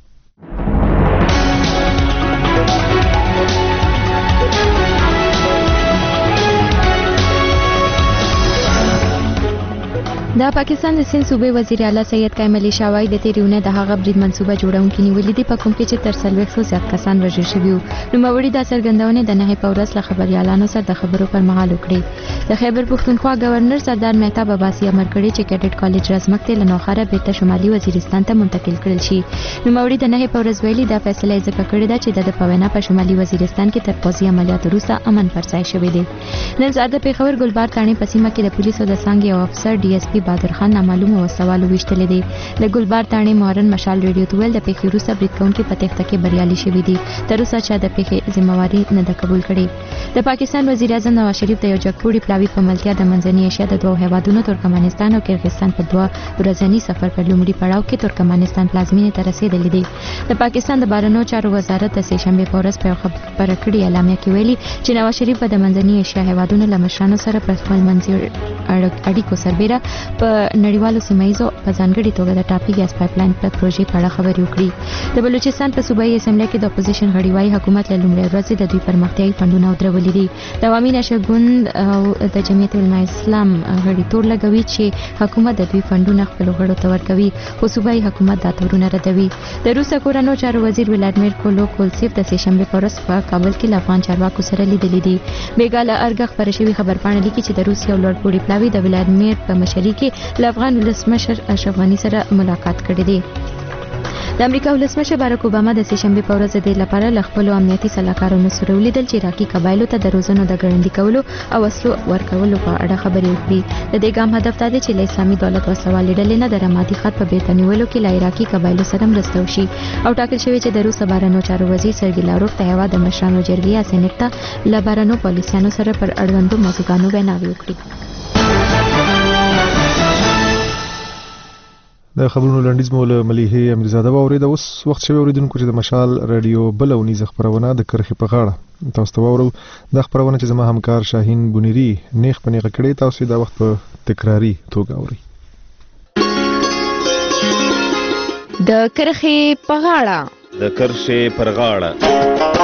د پاکستان د سند صوبې وزیر اعلی سید قائم علي شاه وايي د تیریونه د هغه برید منصوبه جوړونکي نیولې دي په کوم کې چې تر 40 زیات کسان وژل شوي وو. نوموړي دا څرګندونه د نهي پورس له خبريالانو سره د خبرو پر مهال وکړه. د خیبر پښتونخوا گورنر سردار مهتاب عباسي امر کړی چې کیډټ کالج رزمک ته لنوخره بیرته شمالي وزیرستان ته منتقل کړل شي. نوموړي د نهي پورس ویلي دا فیصله ځکه کړې ده چې د پوینا په شمالي وزیرستان کې تر پوځي عملیاتو وروسته امن پرځای شوی دی. نن سهار د پیښور ګلبار تاڼې په سیمه کې د پولیسو د څنګه یو افسر ډي اس پی بادر خان نامعلوم وسوالو وشتل دي. د ګلبار تاڼې مهرن مشال ریډیو تویل د پیښې وروسته برید کوونکي په تخته کې بریالي شوي دي. تر اوسه چا د پیښې ذمہواری نه ده قبول کړې. د پاکستان وزیر اعظم نواز شریف د یو جګپوړي پلاوي په ملتیا د منځنۍ ایشیا د دوه هیوادونو ترکمنستان او کرغستان په دوه ورځنی سفر په لومړي پړاو کې ترکمنستان پلازمینې ته رسیدلی دي. د پاکستان د بهرنیو چارو وزارت د سهشنبه په ورځ په خبره کړې اعلامیه کې ویلي چې نواز شریف د منځنۍ ایشیا هیوادونو له مشرانو سره په خپل منځي اړیکو سربېره په نړیوالو سیمایزو په ځانګړي توګه د ټاپي ګاز پایپلاین په پروژې په اړه خبرې وکړي. د بلوچستان په صوبایي اسمبلی کې د اپوزیشن غړي وايي حکومت له لومړۍ ورځې د دوی پرمختیایي فنډونه ودرولي دي. د عوامي نشګوند او د جمعیت العلماء اسلام غړي تور لګوي چې حکومت د دوی فنډونه خپل غړو ته ورکوي، خو صوبایي حکومت دا تورونه ردوي. د روسا کورنو چارو وزیر ولادیمیر کولوکولسیف د سهشنبه په ورځ په کابل کې له افغان چارواکو سره لیدلي دي. بیګاله ارګ خبرې شوی خبرپاڼه لیکي چې د روسیا لوړپوړي پلاوي د ولادیمیر په مشرۍ کې له افغان ولسمشر اشرف غني سره ملاقات کړی دی. د امریکا ولسمشر باراک اوباما د سهشنبه په ورځ د لپاره ل خپل امنیتي سلاکارونو سره ولیدل چې عراقي قبایلو ته د روزنو د ګړندي کولو او وسلو ورکولو په اړه خبرې وکړي. د دې ګام هدف دا دی چې له اسلامي دولت وسوالې ډلې نه د رمادي خط په بیرته نیولو کې له عراقي قبایلو سره مرسته وشي او ټاکل شوی چې د روس بهرنیو چارو وزیر سرګي لاروف ته هیواد د مشرانو جرګې یا سېنات ته له بهرنیو پالیسیانو سره پر اړوندو موضوعاتو ویناوې وکړي. د خبرونو لنډیز مولا ملیحه امیرزاده واورید. اوس وخت شوی اوریدونکو چې د مشال رادیو بل ونیز خبرونه د کرخي په غاړه تاسو ته واورو. د خبرونه چې زما همکار شاهین بونيري نیخ په نیغه کړی تاسو دا وخت په تکراری توګه اوري. د کرخي په غاړه د کرخي پر غاړه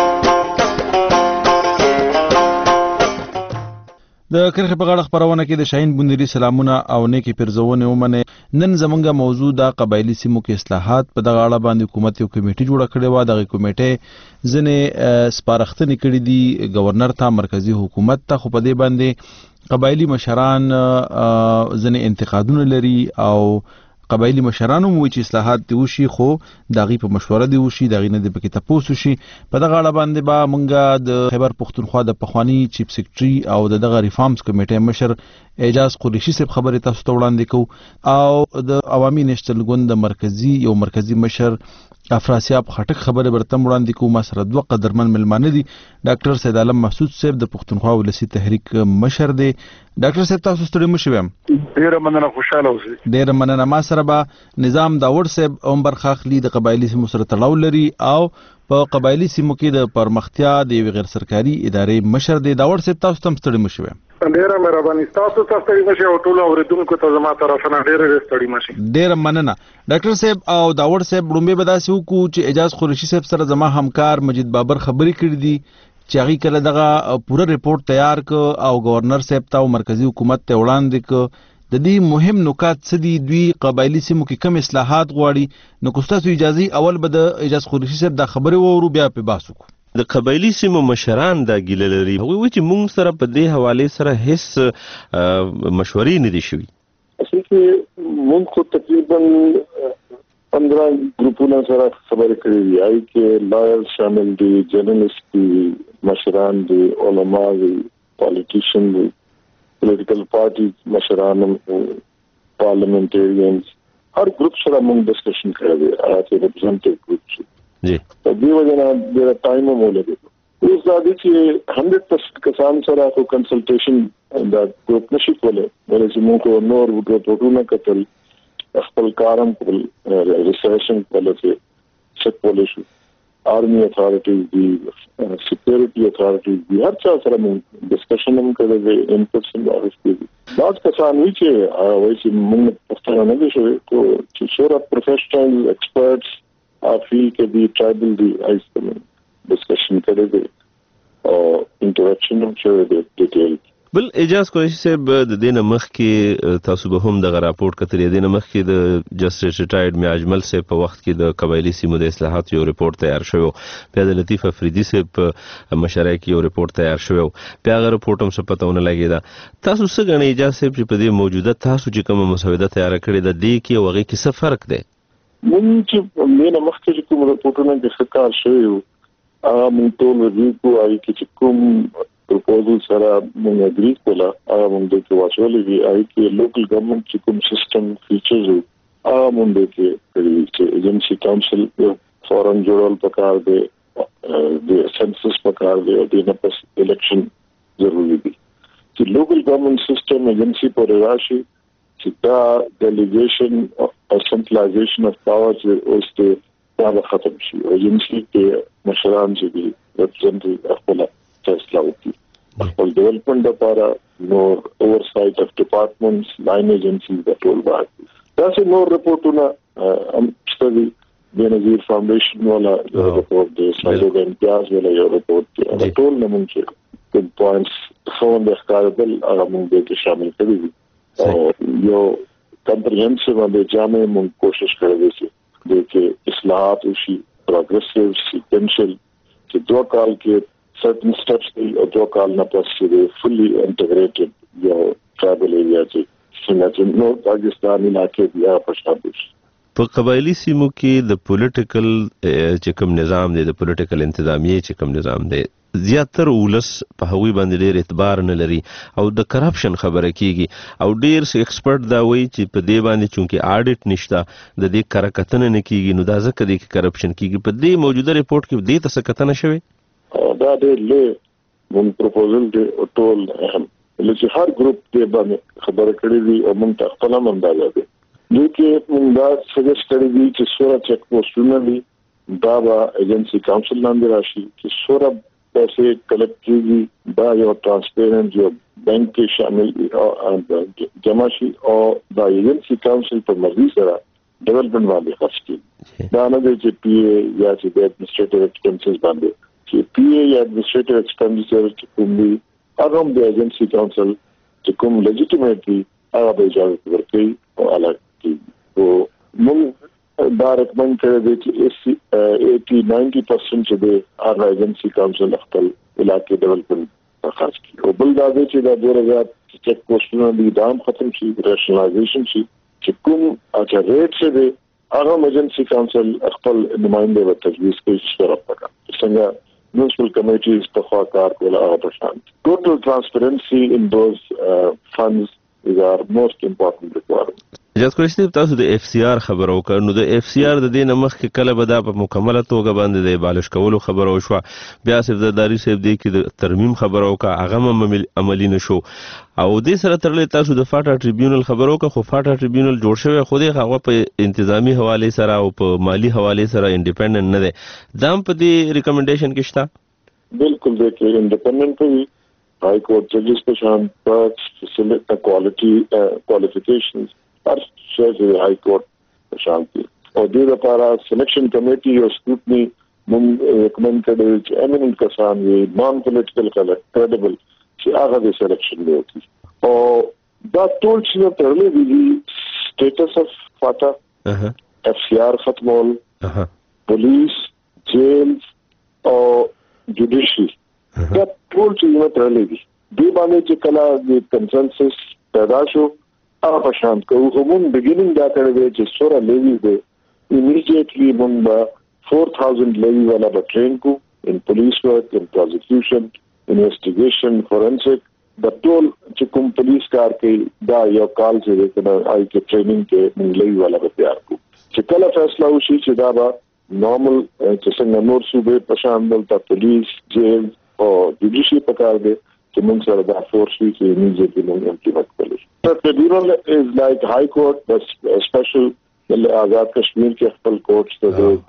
د کرخي په غاړه خبرونه کې د شاهین بونيري سلامونه او نیکی پرزونه ومنه. نن زمونږه موضوع د قبایلی سیمو کې اصلاحات په دغه اړه باندې حکومت یو کمیټه جوړه کړې و. دغه کمیټه ځنې سپارښتنې کړې دي گورنر ته، مرکزی حکومت ته، خو په دې باندې قبایلی مشران ځنې انتقادونه لري او قبایلی مشرانو وایي چې اصلاحات دی وشي خو دغه په مشوره دی وشي، دغه نه د پکې تاسو شي. په دغه اړه باندې با مونږه د خیبر پښتونخوا د پخوانی چیف سیکریټري او دغه ریفارمز کمیټې مشر اعجاز قریشي صاحب خبرې تاسو ته وړاندې کوو او د عوامي نېشنل ګوند د مرکزی مشر افراسیاب خټک خبره برتم وړاندې کوم. سره دوه قدرمن ملمانه دي. ډاکټر سید عالم محسود صاحب د پښتونخوا ولسی تحریک مشر دی. ډاکټر صاحب تاسو ستړي مشوم. ډیره مننه، خوشاله اوسئ. ډیره مننه. ما سره به نظام داوړ صاحب عمر خاخلی د قبایلی سیمو سره تړاو لري او په قبایلی سیمو کې د پرمختیا د غیر سرکاري ادارې مشر دی. داوړ صاحب تاسو تم ستړي مشوم. ډیره مهرباني، تاسو ستړي مشه او ټول اوریدونکو ته زما طرفنه ډیره ستړي مشه. ډیره مننه ډاکټر صاحب او داوړ صاحب. لومبه به داسې وکړو چې اعجاز قریشي صاحب سره زما همکار مجید بابر خبرې کړې دي چې هغه کله دغه پوره ریپورت تیار ک او گورنر صاحب ته او مرکزی حکومت ته وړاندې ک د دې مهم نکات څه دي، دوی قبایلی سیمو کې کم اصلاحات غواړي. نو کوستاسو اجازه اول به د اعجاز قریشي صاحب د خبرې وورو بیا په باسو. د قبایلی سیمو مشران دا ګیله لري، هغوی چې موږ سره په دې حواله سره هیڅ مشورې نه دي شوي. اصل کې موږ خو تقریبا 15 ګروپونو سره خبرې کړې دي، آی کې لایر شامل دي، جرنالست دي، مشران دي، علما دي، پالیټیشن دي. پولیټیکل پارټي مشران پارلیمنټریانز هر ګروپ سره موږ ډسکشن کړی دی هغه ریپرزینټیټیو ګروپ جی په دې وجه نه ډېر ټایم مو لګي اوس دا دي چې 100% کسان سره کو کنسلټیشن دا ګروپ نشي کولای ولې چې موږ نور ورټونه کتل خپل کارم کول ریسرچینګ پالیسی چک پالیسی آرمی اتھارټیز دی سکیورټي اتھارټیز دی هر څه سره موږ ډسکشن هم کړی دی انپټس هم واغستې دي دا کسان وی چې وایي چې موږ پښتانه نه دي شوی کو چې شورا پروفیشنل ایکسپرټس افی کې دی ټرایبل دی ایس ډسکشن کړی دی او انټریکشن هم شوی دی ډیټیل بل اجازه کوي چې د دینه مخ کې تاسو به هم د راپورټ کتلې دینه مخ کې د جسټس ریټایرډ میا اجمل سے په وخت کې د قبایلی سیمو د اصلاحات یو ریپورت تیار شوی په د لطیف افریدي سے په مشره کې یو ریپورت تیار شوی په هغه ریپورت هم څه پتاونه لګیدا تاسو څه غنی اجازه چې په دې موجوده تاسو چې کوم مسوده تیار کړې ده د کې وغه کې څه فرق دی موږ چې دینه مخ کې کوم ریپورتونه د ښکار شوی هغه موږ ټول ریویو کوو چې کوم proposal سره موږ اګری کوله هغه موږ د واچولې دی چې لوکل ګورنمنت چې کوم سیستم فیچرز هغه موږ د چې ایجنسی کونسل فورن جوړول پکار دی د سنسس پکار دی او د پس الیکشن ضروری دی چې لوکل ګورنمنت سیستم ایجنسی پر راشي چې دا ډیلیګیشن او سنټرلایزیشن اف پاور چې اوس دا ختم شي ایجنسی کې مشران چې دي ریپرزینټیټیو خپل فیصله وکړي خپل ډیولپمنٹ لپاره نور اوورسایټ اف ډپارټمنټس لاین ایجنسیز د ټول باندې دا څه نور ریپورتونه هم ستدي د نظیر فاونډیشن ولا ریپورت د سایډو د امتیاز ولا یو ریپورت دی ټول نمون چې کوم پوینټس فون د ښکارېدل هغه موږ کې شامل کړی دي او یو کمپریهنسیو باندې جامع موږ کوشش کړی دی چې اصلاحات وشي پروګریسیو سیکوینشل چې دوه کال کې certain steps or do call na pas fully integrated your tribal area چې نو پاکستان علاقې بیا پښتابش په قبایلی سیمو کې د پولیټیکل چې کوم نظام دی د پولیټیکل انتظامیه چې کوم نظام دی زیاتره ولس په هغوی باندې ډېر اعتبار نه لري او د کرپشن خبره کیږي او ډېر ایکسپرټ دا وایي چې په دې باندې چونکې اډیټ نشته د دې کارکتنه نه کیږي نو دا ځکه د کرپشن کیږي په دې موجوده ریپورت کې دې تاسو کتنه شوی دا ډېر لوی مون پروپوزل دی ټول اهم چې هر ګروپ دې باندې خبره کړې وي او مونږ ته خپل اندازه دی نو کې مونږ دا سجست کړی دی چې سورا چیک پوسټونه دي دا به ایجنسی کونسل لاندې راشي چې سورا پیسې کلیکټ کیږي دا یو ترانسپیرنٹ یو بینک کې شامل او جمع شي او دا ایجنسی کونسل په مرضی سره ډیولپمنٹ باندې خرچ کیږي دا نه دی چې پی ای یا چې د ایڈمنسټریټیو ایکسپنسز باندې چې پی ای یا ایڈمنسټریټیو ایکسپنډیچر چې کوم دی هغه هم د ایجنسی کونسل چې کوم لیجیټیمیټلی هغه به اجازه ورکړي او الګ او موږ دا ریکمند کړی دی چې 80-90% چې د هغه ایجنسی کونسل خپل علاقې ډیولپمنٹ خرچ کړي او بل دا دی چې دا 2000 چیک پوسټونه دي دا ختم شي ریشنلایزیشن شي چې کوم اچھا ریټ څه دی هغه ایجنسی کونسل خپل نمائنده و تجویز کوي چې سره پکا څنګه municipal committees په خوا کار کول هغه پرشان total transparency in those funds is our most important requirement اجازه کوئ چې تاسو د اف سی آر خبرو وکړو نو د اف سی آر د دې نمخ کې کله به دا په مکمله توګه باندې د بالش کولو خبرو شو بیا سفداري صاحب دی کې د ترمیم خبرو کا هغه عملی نشو او دې سره ترلې تاسو د فاټا ټریبیونل خبرو کا خو فاټا ټریبیونل جوړ شوی خو دې هغه په انتظامی حواله سره او په مالی حواله سره انډیپندنت نه ده دام په دې ریکمنډیشن کې شته بالکل د کې انډیپندنت وي هائی کورٹ ججز په شان پرکس فیسیلیټ کوالیفیکیشنز هر شی د هائی کورٹ شانتي او د لپاره سلیکشن کمیټي او سکروټنی موږ ریکمند کړی چې امیننت کسان وي نان پولیټیکل کریډیبل چې هغه د سلیکشن دی او دا ټول چې ترلې دي سټیټس اف فاټا اف سی آر ختمول پولیس جیل او جوډیشري دا ټول چې ترلې دي د باندې چې کله د کنسنسس پیدا شو هغه په شان کوو همون بګینینګ دا کړی چې سورا لیوی دی immediately موږ 4000 لیوی والا به ټرین کو in police work, in prosecution, investigation, forensic د ټول چې کوم پولیس کار کوي دا یو کال چې کنه آی کې ټریننګ کې موږ لوي والا به تیار کو چې کله فیصله وشي چې دا به نورمال چې څنګه نور صوبې په شان دلته پولیس جیل او جوډیشي پکار دي چې موږ سره دا فورس وی چې ایمیډیټلی موږ امپلیمنٹ کړو. ټریبیونل از لایک های کورټ د سپیشل د آزاد کشمیر کې خپل کورټ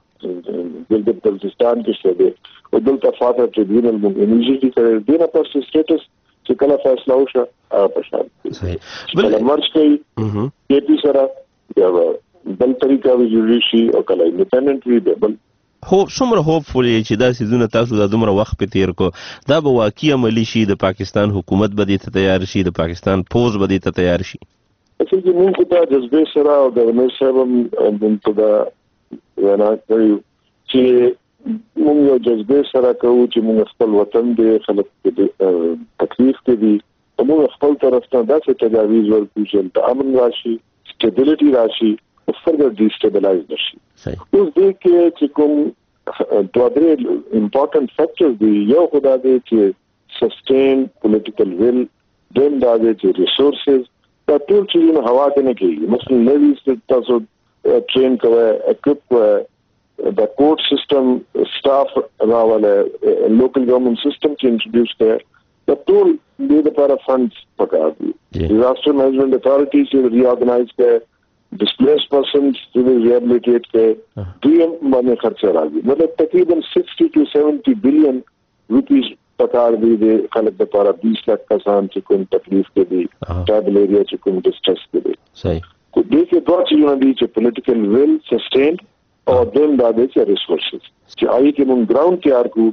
ته د بلوچستان کې څه دي او دلته فاتح ټریبیونل موږ ایمیډیټلی کړو دینه پر سټیټس چې کله فیصله وشي په شان صحیح بل مرچ کوي کې پی سره یا بل طریقه وی جوډیشي او کله انډیپندنت وی بل هو څومره هوپفولي چې دا سيزونه تاسو د دومره وخت په تیر کو دا به واقعي عملی شي د پاکستان حکومت به دې ته تیار شي د پاکستان فوج به دې ته تیار شي چې موږ ته جذبه سره او د نور صاحب موږ ته وینا کوي چې موږ یو جذبه سره کوو چې موږ خپل وطن دې خلک دې تکلیف کې دي موږ خپل طرف ته داسې تجاویز ورکوو چې د امن راشي سټیبিলিټي راشي further destabilize نشي. اوس دې کې چې کوم دوه درې important factors دي یو خدای دې چې sustain political will دیم دا دې چې resources دا ټول چې هوا ته نه کېږي مثلا نوی تاسو ټرین کوي equip کوي د court system staff راواله local government system چې introduce کړي دا ټول دې لپاره funds پکار دي. disaster management authority چې reorganize کړي displaced persons to be rehabilitated के DM माने खर्चा राजी मतलब तकरीबन 60 to 70 billion rupees पकार दी दे खलक द पारा 20 लाख का सान से कोई तकलीफ के दी ट्राइबल एरिया से कोई डिस्ट्रेस के दी सही को देखिए दो चीजों दी च पॉलिटिकल विल सस्टेन और देन दादे च रिसोर्सेस च आई के मुन ग्राउंड तैयार को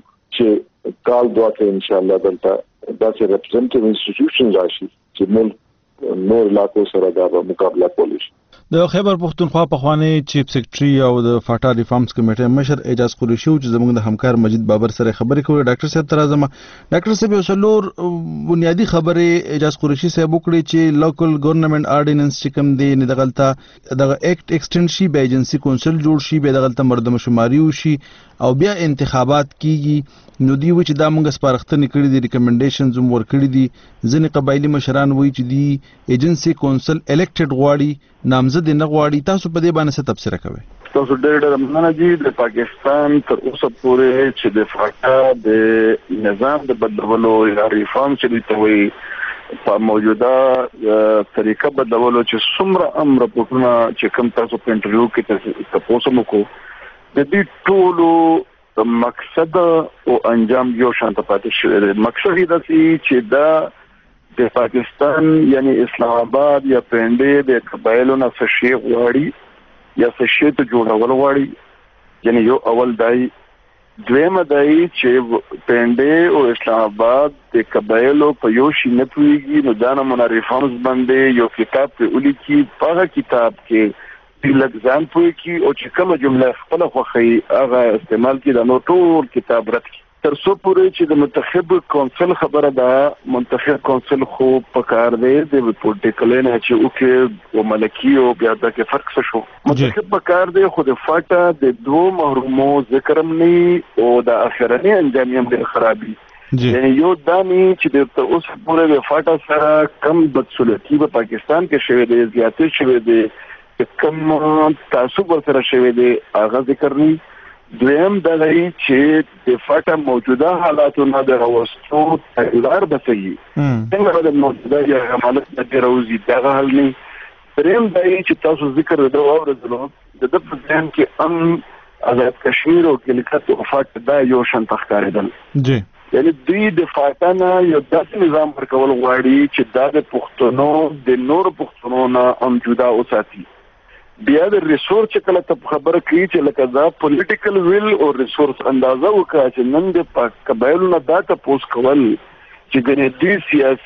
च काल दुआ के इंशाल्लाह दलता दा से रिप्रेजेंटेटिव इंस्टीट्यूशंस राशि च मुल्क नور علاقو سره دا مقابله کولی د خیبر پختونخوا پخوانی چیف سیکریټري او د فاټا ریفارمز کمیټې مشر اعجاز قریشي چې زموږ د همکار مجید بابر سره خبرې کوي ډاکټر صاحب ترازم ډاکټر صاحب وسلور بنیادی خبره اعجاز قریشي صاحب وکړي چې لوکل ګورنمنت آرډیننس چې کوم دی نه دغلطه دغه ایکټ ایکسټند شي به ایجنسی کونسل جوړ شي به دغلطه مردم شماري وشي او بیا انتخابات کیږي نو دی و چې دا موږ سپارښتنې کړې دي ریکمنډیشنز هم ورکړي دي ځینې قبایلی مشران وایي چې دی ایجنسی کونسل الیکټډ غواړي نامزد نه غواړي تاسو په دې باندې څه تبصره کوئ تاسو ډېر مننه جی د پاکستان تر اوسه پورې چې د فاټا د نظام د بدلولو یا ریفارم چې دی وایي په موجوده طریقه بدلولو چې څومره امر پټونه چې کوم تاسو په انټرویو کې تاسو مو کو د دې ټولو مقصد او انجام یو شانته پاتې شوی دی مقصد دا چې دا د پاکستان یعنی اسلام آباد یا پنده د قبایلو نه فشي غواړي یا فشي ته جوړول غواړي یعنی یو اول دای دویمه دای چې پنده او اسلام آباد د قبایلو په یو شي نه پويږي نو دا نه منریفانس باندې یو کتاب په اولی کې په کتاب کې لږ پوي کی او چې کومه جمله خپل خوخي هغه استعمال کی د نو ټول کتاب رات کی تر څو پورې چې د منتخب کونسل خبره ده منتخب کونسل خو په کار دی د پولیټیکل نه چې او کې او ملکی او بیا دا کې فرق څه شو منتخب په کار دی خو د فاټا د دوه محرومو ذکرم نه او د اخرنی انجام هم ډېر خرابي یعنی یو دانی چې د اوس پورې د فاټا سره کم بدسلوکی په پاکستان کې شوی دی زیاتې شوی دی کم تعصب ورسره شوی دی هغه ذکر نه دویم دا دی چې د فاټا موجوده حالاتو نه د راوستو تغییر بسوي څنګه د موجوده یا حالت د راوځي دا حل نه دریم دا چې تاسو ذکر د اورېدلو د په ځان کې آزاد کشمیر او کلیکت او فاټا دا یو شان تخکارېدل جی یعنی دوی د فاټا نه یو داسې نظام ورکول غواړي چې دا د پښتنو د نور پښتنو نه هم جدا وساتي بیا د ریسورس چې کله ته خبره کوي چې لکه دا پولیټیکل ویل او ریسورس اندازه وکړه چې نن د قبایلو نه دا تاسو کول چې ګنې دې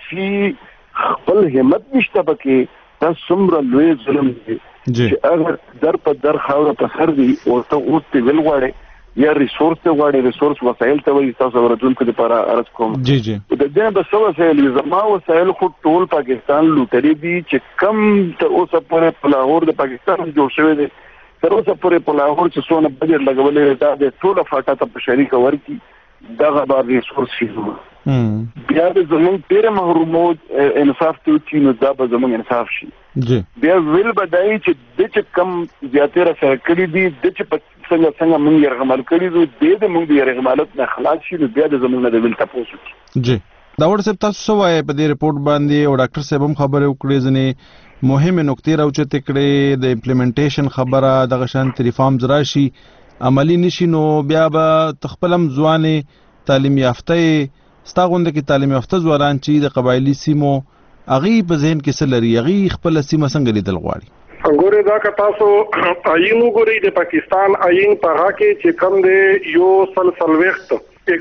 سیاسي خپل همت نشته پکې دا څومره لوی ظلم دی چې اگر در په در خاور په سر دی او ته اوس ته ویل غواړي یا ریسورس ته غواړي ریسورس وسایل ته وایي تاسو ورته لپاره عرض کوم جی جی د دې به څه وسایل زما وسایل خو ټول پاکستان لوټري دي چې کم ته اوسه پورې په لاهور د پاکستان جوړ شوی دی تر اوسه پورې په لاهور چې څونه بجټ لګولې دا د ټول فاټا ته په شریک ورکی دغه به ریسورس شي بیا د زمونږ ډېر محرومو انصاف ته وکړي نو دا به زمونږ انصاف شي. بیا ویل به دا چې د چې کم زیاتې راسره کړي دي د چې څنګه موږ یرغمل کړي دي د موږ د یرغمالت نه خلاص شي نو بیا د زمونږ نه د ویل تاسو وکړي. داوړ صاحب تاسو څه وایي په دې رپورټ باندې او ډاکټر صاحب هم خبرې وکړې ځنې مهمه نقطې راوچتې کړې د امپلیمنټیشن خبره دغه شان ریفارمز راشي عملی نشي نو بیا به تخپلم ځوانې تعلیم یافته ستاغونده کې تعلیم یافته ځوانان چې د قبایلی سیمو اغي په ذهن کې څه لري اغي خپل سیمه څنګه لیدل غواړي. ګوره دا که تاسو آئین وګورئ د پاکستان آئین په هغه کې چې کم دی یو سلسلويخت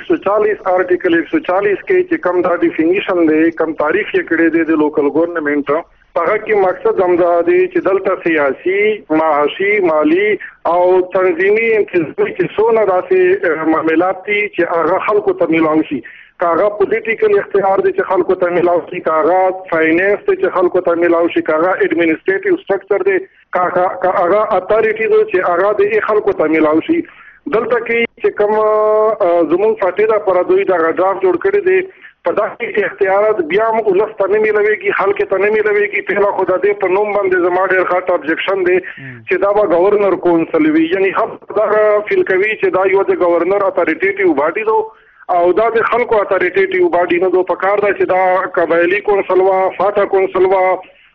140 آرټیکل 140 کې چې کم دا ډیفینیشن دی کم تعریف یې کړی دی د لوکل ګورنمنت هغه کې مقصد همدا دی چې دلته سیاسي معاشي مالی او تنظیمي انتظامی چې څونه داسې معاملات دي چې هغه خلکو ته میلاو شي کاغه پولیټیکل اختیار دي چې خلکو ته میلاو شي کاغه فاینانس دي چې خلکو ته میلاو شي کاغه اډمنسټریټیو سټرکچر دي کاغه اتھارټی دي چې هغه د خلکو ته میلاو شي. دلته کې چې کوم زمون فاتیدا پر دوی دا غډراف جوړ کړی دی په داسې اختیارات بیا هم ولس ته نه ملويږي خلک ته نه ملويږي په خدا دې په نوم باندې زما ډېر خاطر ابجیکشن دی چې دا به گورنر کونسل وی یعنی هم دا فیل کوي چې دا یو د گورنر اتھارټیټیو باډي دو او دا د خلکو اتھارټیټیو باډي نه دو پکار دا چې دا قبایلی کونسل وا فاټا کونسل وا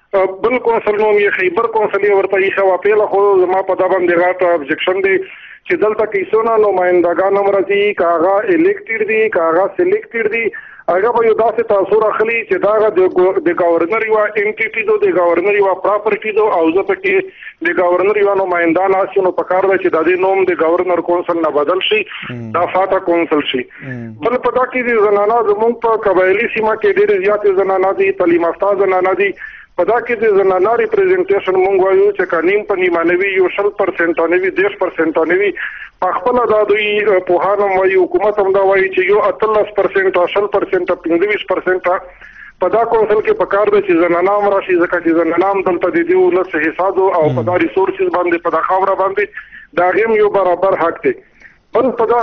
بل کونسل نوم یې خیبر کونسل ورته یې شوا پیله خو زما په دا باندې غاټ ابجیکشن دی چې دلته کې څونه نمائندګان هم راځي کاغه الیکټډ دي کاغه سلیکټډ دي هغه به یو داسې تاثیر اخلي چې دا د گورنر یو انټیټی دو د گورنر یو پراپرټی دو او ځکه کې د گورنر یو نمائندان آسونو پکار دی چې د نوم د گورنر کونسل نه بدل شي دا فاټا کونسل شي. بل پتا کې د زنانه زموږ په قبایلی سیمه کې ډېر زیات زنانه دي تعلیم یافته زنانه دي پدا کې د زنانه ریپرزنټیشن مونږ وایو چې کانیم په نیمانوي یو 0% نوي 10% نوي په خپل د دوی په هانم وایي حکومت هم دا وایي چې یو 13% او 0% 25% پدا کونسل کې پکار دی چې زنانه هم راشي ځکه چې زنانه هم دلته د دې ولس حساب او پدا ریسورسز باندې پدا خاوره باندې دا هم یو برابر حق دی. بل پدا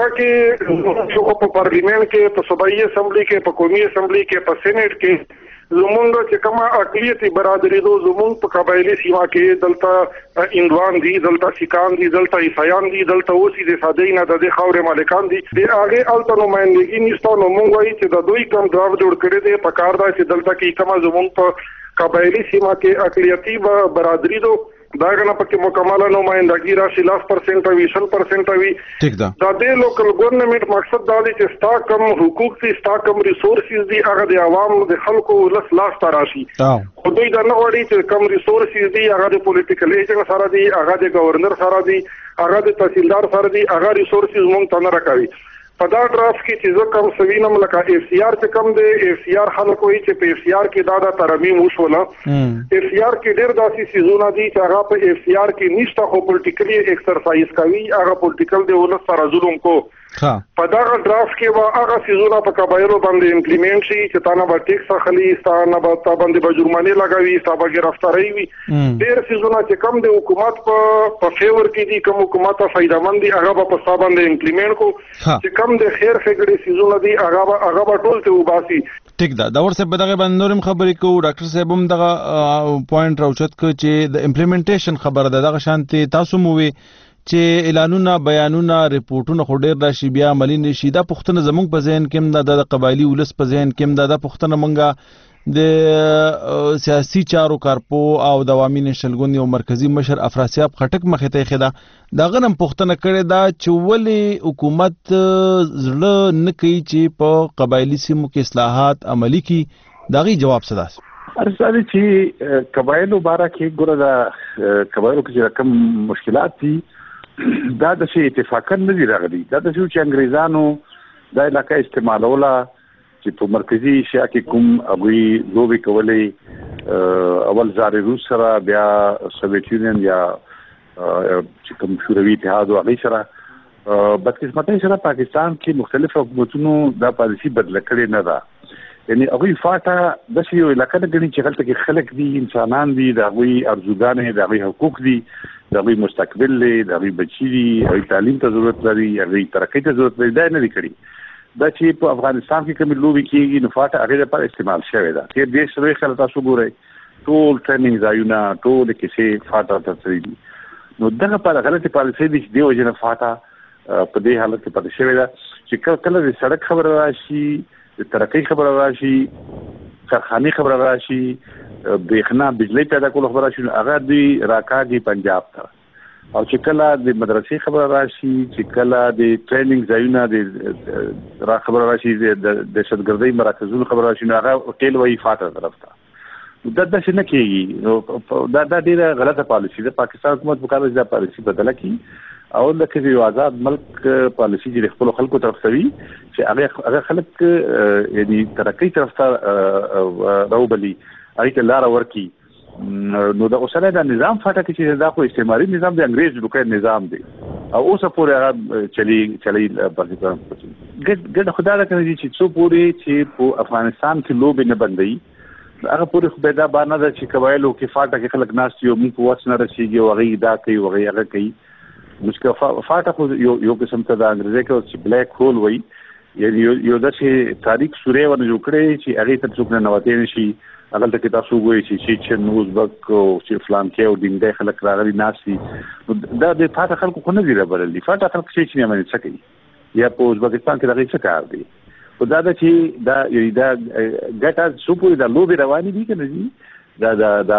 کې یو په پارلیمنت کې په صوبایي اسمبلی کې په قومي اسمبلی کې په سېنات کې زمونږ چې کومه اقلیتي برادری دو زمونږ په قبایلی سیمه کې دلته اندوان دي دلته سیکان دي دلته عیسایان دي دلته اوسې د صداینه د خاورې مالکان دي د هغه الته نمائندګي نشته نو مونږ وایي چې د دوی کم ډراف جوړ کړي دي په کار دا چې دلته کې کومه زمونږ په قبایلی سیمه کې اقلیتي برادری دو دا غنه پکې مکمله نمائندګي راشي 10% او 20% وي ٹھیک ده دا د لوکل ګورنمنت مقصد دا دی چې ستا کم حقوق دي ستا کم ریسورسز دي هغه د عوام د خلکو لاس ته راشي خو دوی دا نه غواړي چې کم ریسورسز دي هغه د پولیټیکل ایجنټ سره دي هغه د گورنر سره دي هغه د تحصیلدار سره دي هغه ریسورسز مونږ ته نه راکوي. په دا ډراف کې چې زه کم سوینم لکه اف سی آر چې کم دی اف سی آر خلک وایي چې په اف سی آر کې دا ترمیم وشوله اف سی آر کې ډېر داسې سیزونه دي چې هغه په اف سی آر کې نشته خو پولیټیکلی ایکسرسایز کوي هغه پولیټیکل دی ولس سره ظلم کو په دا ډراف کې به هغه سیزونه په قبایلو باندې امپلیمنټ شي چې تا نه به ټیکس اخلي ستا نه به تا باندې به جرمانې لګوي ستا به ګرفتاري وي ډېر سیزونه چې کم د حکومت په فیور کې دي کوم حکومت ته فایدهمند دي هغه به په ستا باندې امپلیمنټ کو چې کم د خیر فکرې سیزونه دي هغه به ټول ته وباسي. ټیک ده دا ورسره به دغه باندې نورم خبرې کوو ډاکټر صاحب هم دغه پوینټ راوچت کړ چې د امپلیمنټیشن خبره ده دغه شانتي تاسو مو وي چې اعلانونه بیانونه ریپورتونه خو ډېر راشي بیا عملي نشي دا پوښتنه زموږ په ذهن کې هم د قبایلی ولس په ذهن کې هم دا پوښتنه مونږه د سیاسي چارو کارپو او د عوامي نېشنل ګوند یو مرکزی مشر افراسیاب خټک مخې ته خېدا دا غنم پوښتنه کړې دا چې ولې حکومت زړه نه کوي چې په قبایلی سیمو کې اصلاحات عملي کړي دا غي جواب څه ده ارسالي چې قبایلو باره کې ګوره د قبایلو کې کوم مشکلات دي دا د شي اتفاقا نه دي راغلي دا د شو چې انګريزانو دا علاقه استعمالوله چې په مرکزی ایشیا کې کوم هغوی لوبې کولې اول ځاري روس سره بیا سوویت یونین یا چې کوم شوروي اتحاد او هغې سره بدقسمتۍ سره پاکستان کې مختلف حکومتونو دا پالیسي بدله کړې نه ده یعنی هغوی فاټه داسې یو علاقه نه ګڼي چې هلته کې خلک دي انسانان دي د هغوی ارزوګانې د هغوی حقوق دي د هغوی مستقبل دی د هغوی بچي دي هغوی تعلیم ته ضرورت لري هغوی ترقۍ ته ضرورت لري دا یې نه دي کړي دا چې په افغانستان کې کوم لوبي کېږي نو فاټا هغه لپاره استعمال شوی دا چې دې سره خلک تاسو ګورئ ټول ټریننګ ځایونه ټول کیسې فاټا ته تللی نو دغه په غلطي پالیسي دي چې دی وجنه فاټا په دې حالت کې پاتې شوی دا چې کله د سړک خبره راشي د ترقۍ خبره راشي کارخانې خبره راشي برېښنا بجلی پیدا کول خبره راشي هغه دی راکاږي پنجاب ته او چې کله د مدرسې خبره راشي چې کله د ټریننګ ځایونه د را خبره راشي د دهشتګردۍ مراکزونو خبره راشي نو هغه ټیل وایي فاټا طرف ته دا داسې نه کېږي نو دا ډېره غلطه پالیسي ده پاکستان حکومت وکړي دا پالیسي بدله کړي او لکه یو آزاد ملک پالیسي چې خپل خلکو طرف ته وي چې هغه خلک یعنی ترقۍ طرف ته راوبلي هغه ته لار ورکړي نو دا اوسره دا نظام فاټا کې چې دا خو استعماري نظام دی انګريز لوکای نظام دی او اوسه پورې هغه چلی پاکستان ګډ خدای دا کوي چې څو پورې چې په افغانستان کې لوب نه بندي هغه پورې خو به دا باندې دا چې کوایلو کې فاټا کې خلک ناس یو موږ وڅ نه رسیږي او هغه دا کوي او هغه کوي مشکل فاټا خو یو قسم ته د انګريزي کې چې بلیک هول وایي یعنی یو د چې تاریخ سورې ونه جوړ کړي چې هغه ته څوک نه نواتې نشي هغه ته تاسو وایي چې چې نوزبک او چې فلان کې او دینګ خلک راغلي ناسي دا د فاټا خلکو خو نه دی رابللی فاټا خلک چې نه مې څه یا په ازبکستان کې دغه څه کار دی او دا چې دا ګټه سپوري د لوبي رواني دي کنه دي دا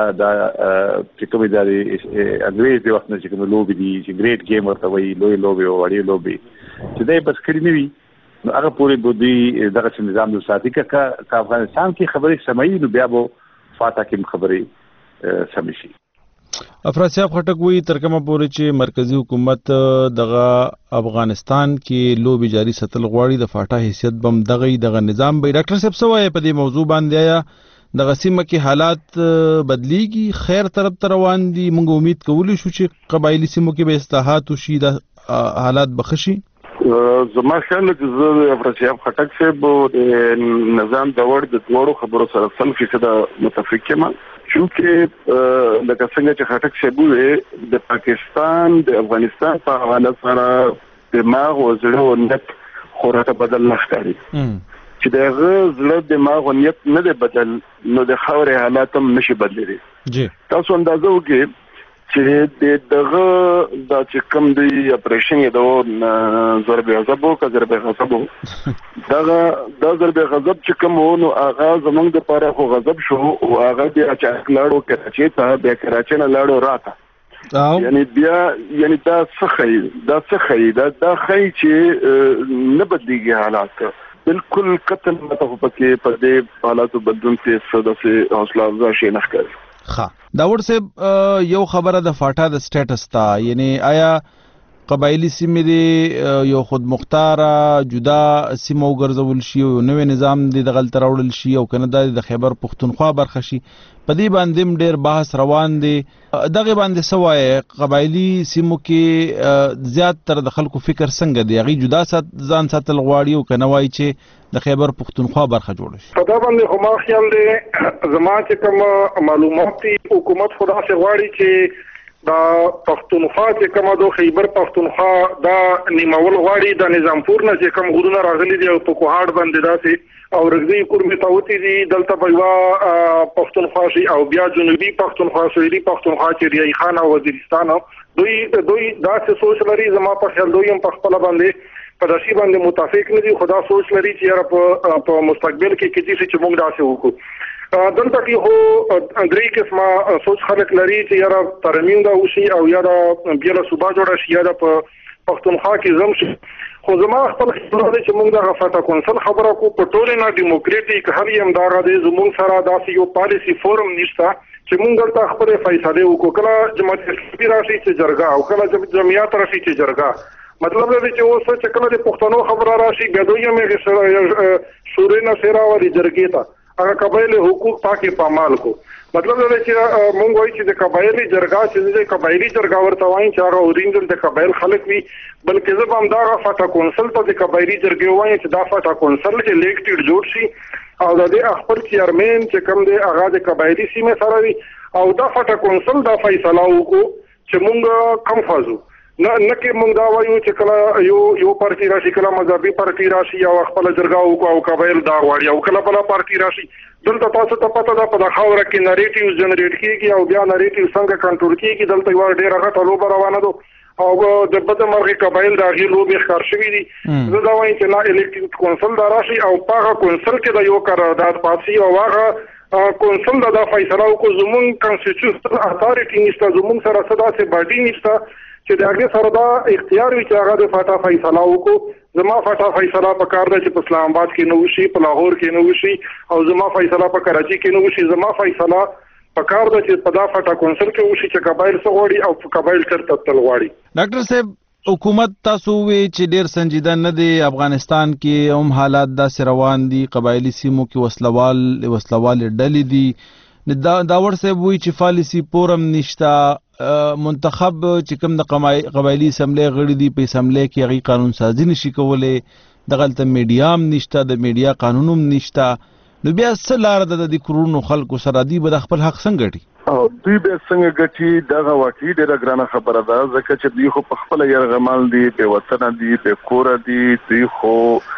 چې کومې د انګريز د وخت نه چې کوم لوبي دي چې ګریټ گیم ورته وایي لوی لوبي او وړي لوبي چې دا بس کړی نه وي نو هغه پورې بودی دغه نظام د ساتي کا افغانستان کې خبرې سمې نو بیا به فاټا کې خبرې سمې شي افراسیاب خټک وی ترکمه پورې چې مرکزی حکومت دغه افغانستان کې لوبي جاری ساتل غواړي د فاټا حیثیت بم دغه نظام به ډاکټر صاحب سوای په دې موضوع باندې آیا دغه سیمه کې حالات بدلیږي خیر طرف ته روان دي موږ امید کولی شو چې قبایلی سیمو کې به اصلاحات وشي د حالات بخشي زما خیال چې زه افراسیاب خټک صاحب د نظام د وړ د دوړو خبرو سره 100% متفق یم چونکه لکه څنګه چې خټک صاحب د پاکستان د افغانستان په حواله سره دماغ او زړه او نیت خورته بدل نه ښکاري چې دغه زړه دماغ او نیت نه دی بدل نو د خاورې حالات هم نشي بدلېږي جی تاسو اندازه وکړئ چې دغه د چې کوم دی اپریشن د ضرب غضب او ضرب غضب دغه د ضرب غضب چې کوم نو هغه زمونږ د پاره خو غضب شو او هغه د اچاک لاړو کراچي ته بیا کراچي نه لاړو راته یعنی بیا یعنی دا څه خی دا خی چې نه بدلیږي حالات بالکل قتل مته پکې په دې حالاتو بدلون کې سوداسه حوصله افزا شي نه ښکاري ها داور صاحب یو خبره د فاټا د سټیټس تا یعنی آیا قبایلی سیمې دی یو خود مختار جدا سیمه وګرځول شي او نوې نظام دی د غلط راوړل شي او کنه د خیبر پختونخوا برخه شي په دې باندې ډېر بحث روان دی دغه باندې سوای قبایلی سیمو کې زیات تر د خلکو فکر څنګه دی غي جدا ځان ساتل غواړي او کنه وای چې د خیبر پختونخوا برخه جوړ شي په دا باندې خو ما خیال دی زما چې کوم معلومات حکومت خدا سے غواړي چې دا پختونخوا چې کومه د خیبر پختونخوا دا نیمول غواړي د نظامپور نه چې کوم غرونه راغلي دي او په کوهاټ باندې داسې او رغزي کورمه تاوتی دي دلته په پختونخوا شي او بیا جنوبي پختونخوا سویلي پختونخوا چې ریای خان او وزیرستان دوی داسې سوچ لري زما په خیال دوی هم په خپل باندې په داسې باندې متفق نه دي خدا سوچ لري چې په مستقبل کې کیږي چې موږ داسې وکړو دلته کې هو درې قسمه سوچ خلک لري چې یاره ترمیم دا وشي او یاره بیا له صوبه جوړه شي یا په پښتونخوا کې زم شي خو زما خپل خبره ده چې موږ د غفاته کونسل خبره کو په ټوله نه ډیموکراټیک هر یم دا غږ زموږ سره داسې یو پالیسی فورم نشته چې موږ دلته خپل فیصله وکړو کله جماعت اسلامي راشي چې جرګه او کله جمعیت راشي چې جرګه مطلب دا چې اوس چې کله د پښتنو خبره راشي بیا دوی مې شورې نه سره وري جرګې ته هغه قبایلی حقوق پاکي پامال کو مطلب دا چې مونږ وایي چې د قبایلی جرګه چې د قبایلی جرګه ورته وایي چې هغه اورینجل د قبایل خلک وي بلکې زه هم دا غفاته کونسل ته د قبایلی جرګې وایي چې دا فاته کونسل چې الیکټډ جوړ شي او د دې خپل چیرمن چې کوم دی هغه د قبایلی سیمه سره وي او دا فاته کونسل دا فیصله وکړو چې مونږ کم فازو نه کې موږ دا وایو چې کله یو پارټي راشي کله مذهبي پارټي راشي او خپل جرګه او قبایل دا غواړي او کله بل پارټي راشي دلته تاسو ته پته ده په خاوره کې نریټیو جنریټ کیږي او بیا نریټیو څنګه کنټرول کیږي دلته یو ډېر غټه لوبه روانه ده او د بدمرغي قبایل د غیر لوبې ښکار شوي دي زه دا وایم چې لا الیکټیو کونسل دا راشي او په کونسل کې د یو قرارداد پاسي او هغه کونسل دا فیصله وکړي زموږ کانسټیټیوشنل اتھارټي نشته زموږ سره صدا سي باډي نشته چې د هغه سره دا اختیار وي چې هغه د فاټا فیصله وکړو زما فاټا فیصله په کار ده چې په اسلام آباد کې نه وشي په لاهور کې نه وشي او زما فیصله په کراچي کې نه وشي زما فیصله په کار ده چې په دا فاټا کونسل کې وشي چې قبایل څه غواړي او قبایل چرته تل غواړي. ډاکټر صاحب حکومت تاسو وی چې ډیر سنجیده نه دی افغانستان کې هم حالات داسې روان دي قبایلی سیمو کې وسلوال ډلې دي داور صاحب وی چې پالیسی پورم نشتا منتخب چې کوم د قبایلی اسمبلی غړي دي په اسمبلی کې هغه قانون سازي نشي کولای دغلته میډیا هم نشته د میډیا قانون هم نشته نو بیا څه لار ده د کرونو خلکو سره دی به خپل حق څنګه ګټي او دوی به څنګه ګټي دغه واقعي ډیره ګرانه خبره ده ځکه چې دوی خو په خپل یرغمال دي په وطن دي په کور دي دوی خو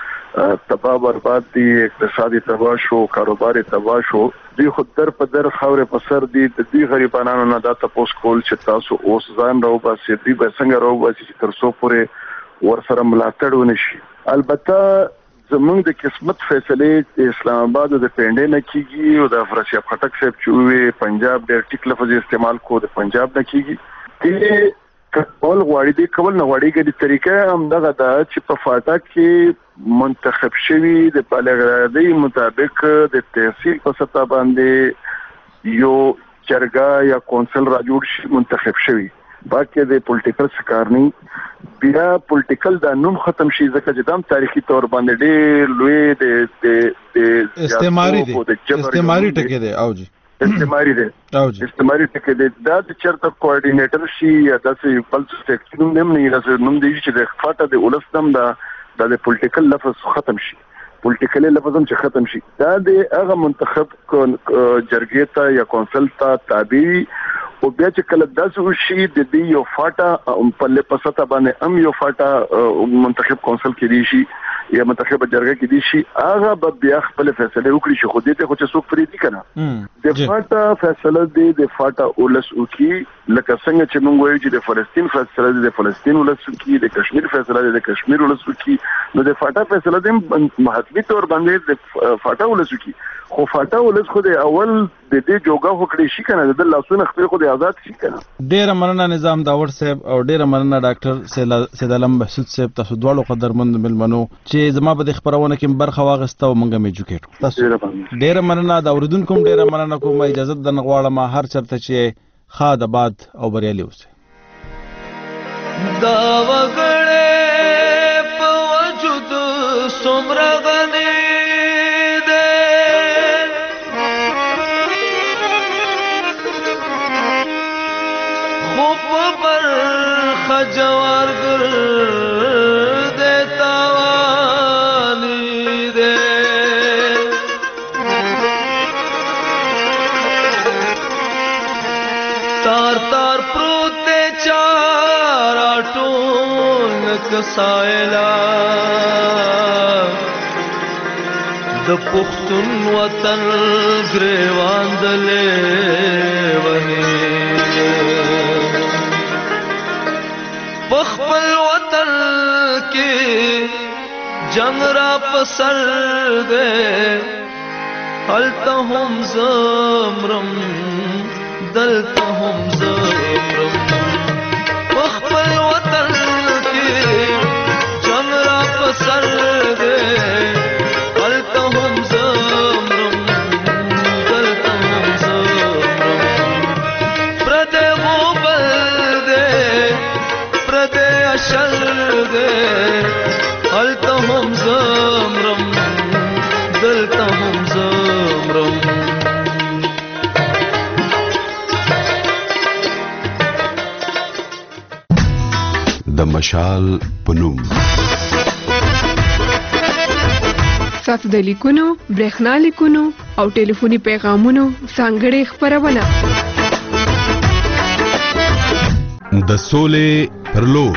تباہ برباد دي اقتصادي تباہ شو کاروباري تباہ شو دوی خود در په در خاورې په سر دي د دوی غریبانو نه دا تاسو کول چې تاسو اوس ځان راو باسي دوی به څنګه راو باسي چې تر څو پورې ورسره ملاتړ ونشي. البته زمونږ د قسمت فیصله اسلام آباد د پنډې نه کیږي او د افراشیاب خټک صاحب چې پنجاب ډېر ټیک لفظ استعمال کو د پنجاب نه کیږي کول غواړي دی کول نه غواړي کې د طریقې هم دغه دا چې په فاټا کې منتخب شوی د بالغرادي مطابق د تحصیل په سطح باندې یو چرګا یا کونسل را جوړ شي منتخب شوی باقي د پولیټیکل سکارني بیا پولیټیکل دا نوم ختم شي ځکه چې دام تاریخي تور باندې ډېر لوی د استعماري ټکی دی او جی استعماري ټکی دی دا د چرته کوارډینیټر شي یا داسې بل څه نوم نه لري نوم دی چې د فاټا د ولستم دا د پولیټیکل لفظ ختم شي پولیټیکل لفظ هم چې ختم شي دا د هغه منتخب جرګې ته یا کونسل ته تابع او بیا چې کله داسې وشي د دې یو فاټا په لپسته باندې هم یو فاټا منتخب کونسل کې دی شي یا منتخب جرګه کې دي شي هغه به بیا خپل فیصله وکړي چې خو دې ته خو چې څوک پریدي کنه د فاټا فیصله دی د فاټا اولس وکي لکه څنګه چې موږ وایو چې د فلسطین فیصله دی د فلسطین اولس وکي د کشمیر فیصله دی د کشمیر اولس وکي نو د فاټا فیصله دی محتمی تور باندې د فاټا اولس وکي خو فاټا اولس خو د اول د دې جوګه وکړي شي کنه د لاسونه خپل خو د آزاد شي کنه. ډیر مننه نظام داور صاحب او ډیر مننه ډاکټر سید علم بهسود صاحب تاسو دواړو قدرمند ملمنو چې زما په خبرونه کې برخه واغسته او مونږه مې جوکېټ تاسو ډیر مننه دا اوریدونکو ډیر مننه کوم اجازه د نغواړم هر چرته چې خاد آباد او بریالي اوسه. دا وګړې په وجود څومره غني جوار گر دیتا وانی دے تار تار پروتے چار آٹون کسائلہ د پختون وطن گریوان دلے ونی بخبل وطن کی جنگ را پسر دے حلتا ہم زمرم دلتا ہم زمرم بخبل وطن کی جنگ را پسر دے حلتا ہم زمرم دلتا ہم زمرم پردے غوبل دے پردے اشل دے حلتا ہم زمرم دلتا ہم زمرم د مشال پنوم ساتو د لیکونو برېښنا لیکونو او ټلیفوني پیغامونو څنګهړې خبرونه د سولې پر لور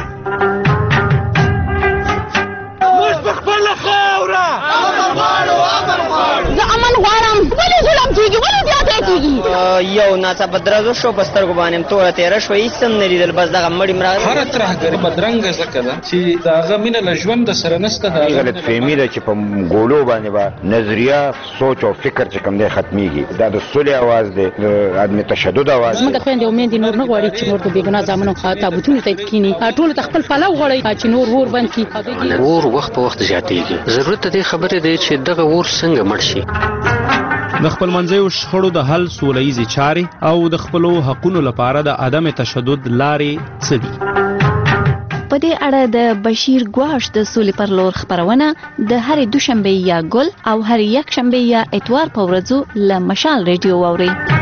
یو ناڅاپه درزو شو په سترګو باندې توره تېره شوه هېڅ هم نه لیدل بس دغه مړي مړه هره ترهګري بدرنګه ځکه ده چې د هغه مینه له ژوند سره نشته غلطفهمي ده چې په ګولو باندې به نظریه سوچ او فکر چې کوم دی ختمیږي دا د سولې اواز دی د عدم تشدد اواز دی زموږ خویندې او میندې نور نه غواړي چې نور د بېګناه زامنو تابوتونو ته کښېني ټولو ته خپل پلو غواړي چې نور اور بند کړي اور وخت په وخت زیاتېږي ضرورت د دې خبرې دی چې دغه اور څنګه مړ شي د خپل منځیو شخړو د حل سوله ییزې چارې او د خپلو حقونو لپاره د عدم تشدد لارې څه دي؟ په دې اړه د بشیر ګواش د سولې پر لور خبرونه د هرې دوشنبه یا ګل او هرې یکشنبه یا اتوار په ورځو له مشال ریډیو واورئ.